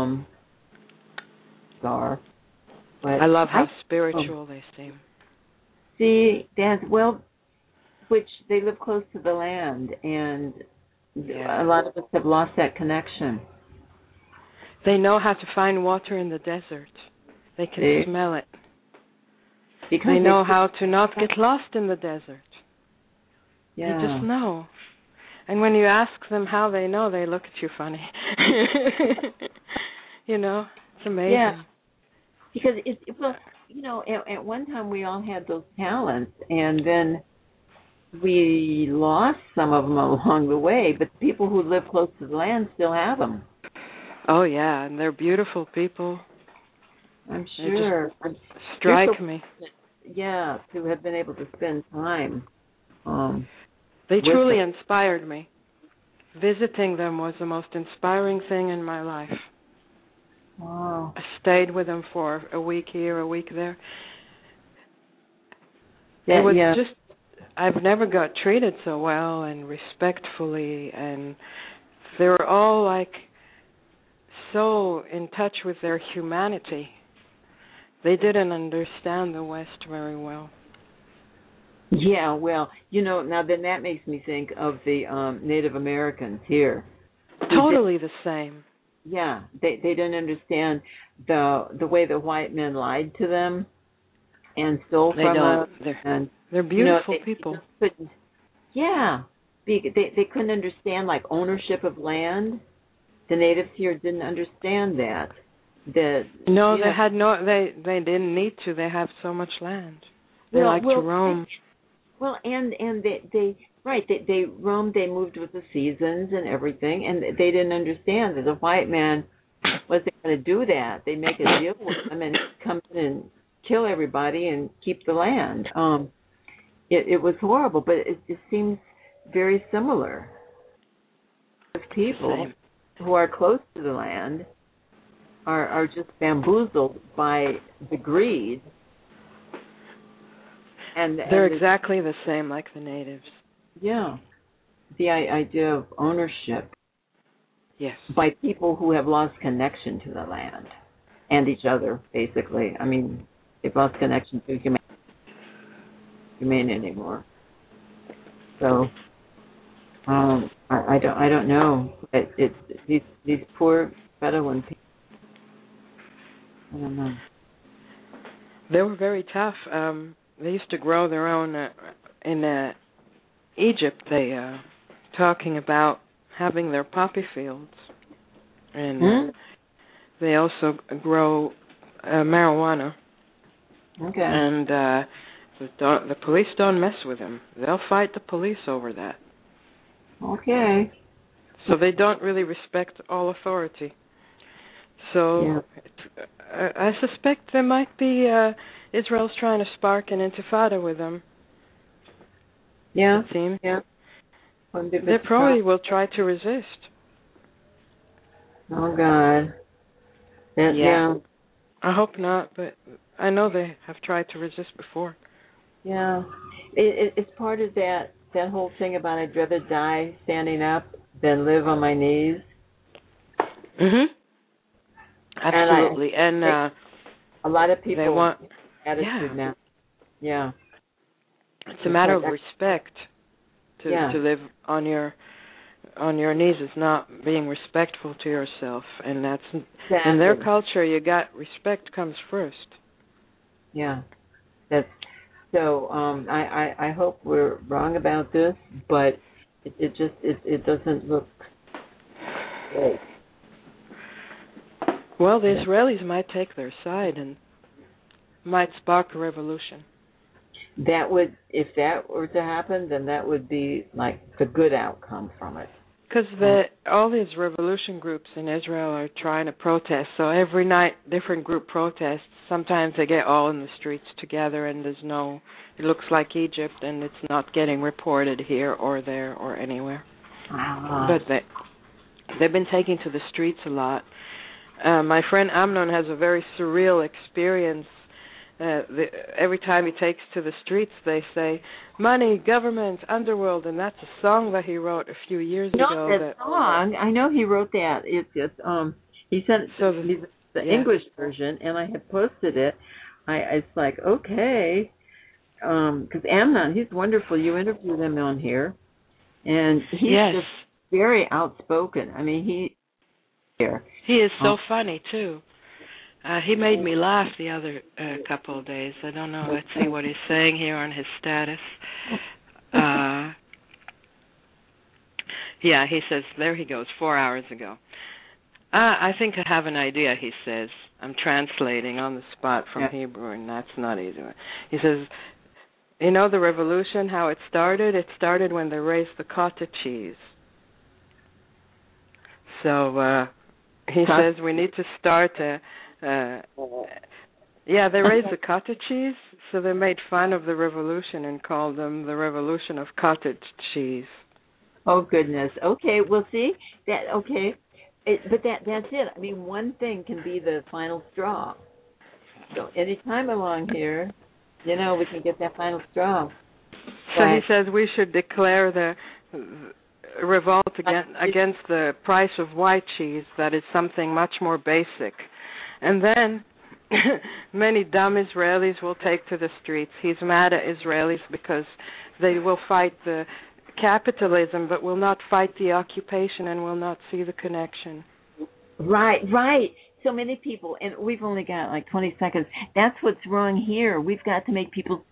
But I love how spiritual they seem. See, which they live close to the land, and a lot of us have lost that connection. They know how to find water in the desert. They can smell it. Because they know how to not get lost in the desert. Yeah. They just know. And when you ask them how they know, they look at you funny. It's amazing. Yeah. Because at one time we all had those talents, and then we lost some of them along the way, but the people who live close to the land still have them. Oh, yeah, and they're beautiful people. I'm sure. They just strike me. Yeah, to have been able to spend time. They truly inspired me. Visiting them was the most inspiring thing in my life. Wow. I stayed with them for a week here, a week there. Yeah, it was just, I've never got treated so well and respectfully, and they were all like so in touch with their humanity. They didn't understand the West very well. Yeah, well, now then that makes me think of the Native Americans here. Totally the same. Yeah, they didn't understand the way the white men lied to them and stole from them. They're beautiful people. They couldn't understand like ownership of land. The natives here didn't understand that. They didn't need to. They have so much land. They like to roam. Well, and they roamed. They moved with the seasons and everything, and they didn't understand that the white man wasn't going to do that. They make a deal with them and come in and kill everybody and keep the land. It was horrible, but it seems very similar. People who are close to the land are just bamboozled by the greed. And they're exactly the same like the natives. Yeah. The idea of ownership. Yes. By people who have lost connection to the land and each other, basically. I mean, they've lost connection to humanity anymore. So, I don't know. It's these poor Bedouin people. I don't know. They were very tough. They used to grow their own in Egypt. They talking about having their poppy fields, and they also grow marijuana. Okay. And the police don't mess with them. They'll fight the police over that. Okay. So they don't really respect all authority. So I suspect there might be Israel's trying to spark an intifada with them. Yeah. It seems. Yeah. They probably will try to resist. Oh God. Yeah. I hope not, but I know they have tried to resist before. Yeah. It's part of that whole thing about I'd rather die standing up than live on my knees. Mhm. Absolutely. And a lot of people they want attitude now. Yeah. It's a matter of respect to live on your knees is not being respectful to yourself, and that's in their culture. You got respect comes first. Yeah, that's so. I hope we're wrong about this, but it doesn't look great. Well, the Israelis might take their side and might spark a revolution. That would, if that were to happen, then that would be like the good outcome from it. Because all these revolution groups in Israel are trying to protest. So every night, different group protests. Sometimes they get all in the streets together, and it looks like Egypt, and it's not getting reported here or there or anywhere. But they've been taking to the streets a lot. My friend Amnon has a very surreal experience. Every time he takes to the streets, they say, money, government, underworld, and that's a song that he wrote a few years ago. That song, I know he wrote that. He sent the English version, and I had posted it. It's like, okay, because Amnon, he's wonderful. You interviewed him on here, and he's just very outspoken. I mean, he is so funny, too. He made me laugh the other couple of days. I don't know. Let's see what he's saying here on his status. He says, there he goes, 4 hours ago. I think I have an idea, he says. I'm translating on the spot from Hebrew, and that's not easy. He says, you know the revolution, how it started? It started when they raised the cottage cheese. So he says we need to start they raised the cottage cheese, so they made fun of the revolution and called them the revolution of cottage cheese. Oh goodness. Okay, we'll see that. Okay, But that's it. I mean, one thing can be the final straw. So anytime along here, we can get that final straw. So he says we should declare the revolt against the price of white cheese. That is something much more basic. And then many dumb Israelis will take to the streets. He's mad at Israelis because they will fight the capitalism but will not fight the occupation and will not see the connection. Right. So many people, and we've only got like 20 seconds. That's what's wrong here. We've got to make people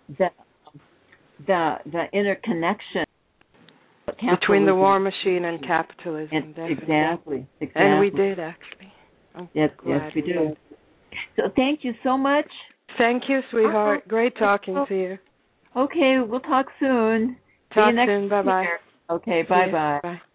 the interconnection between the war machine and capitalism. Exactly. And we did, actually. Yes, we did. So thank you so much. Thank you, sweetheart. Great talking to you. Okay, we'll talk soon. Talk soon. Bye-bye. Okay, bye-bye. Bye.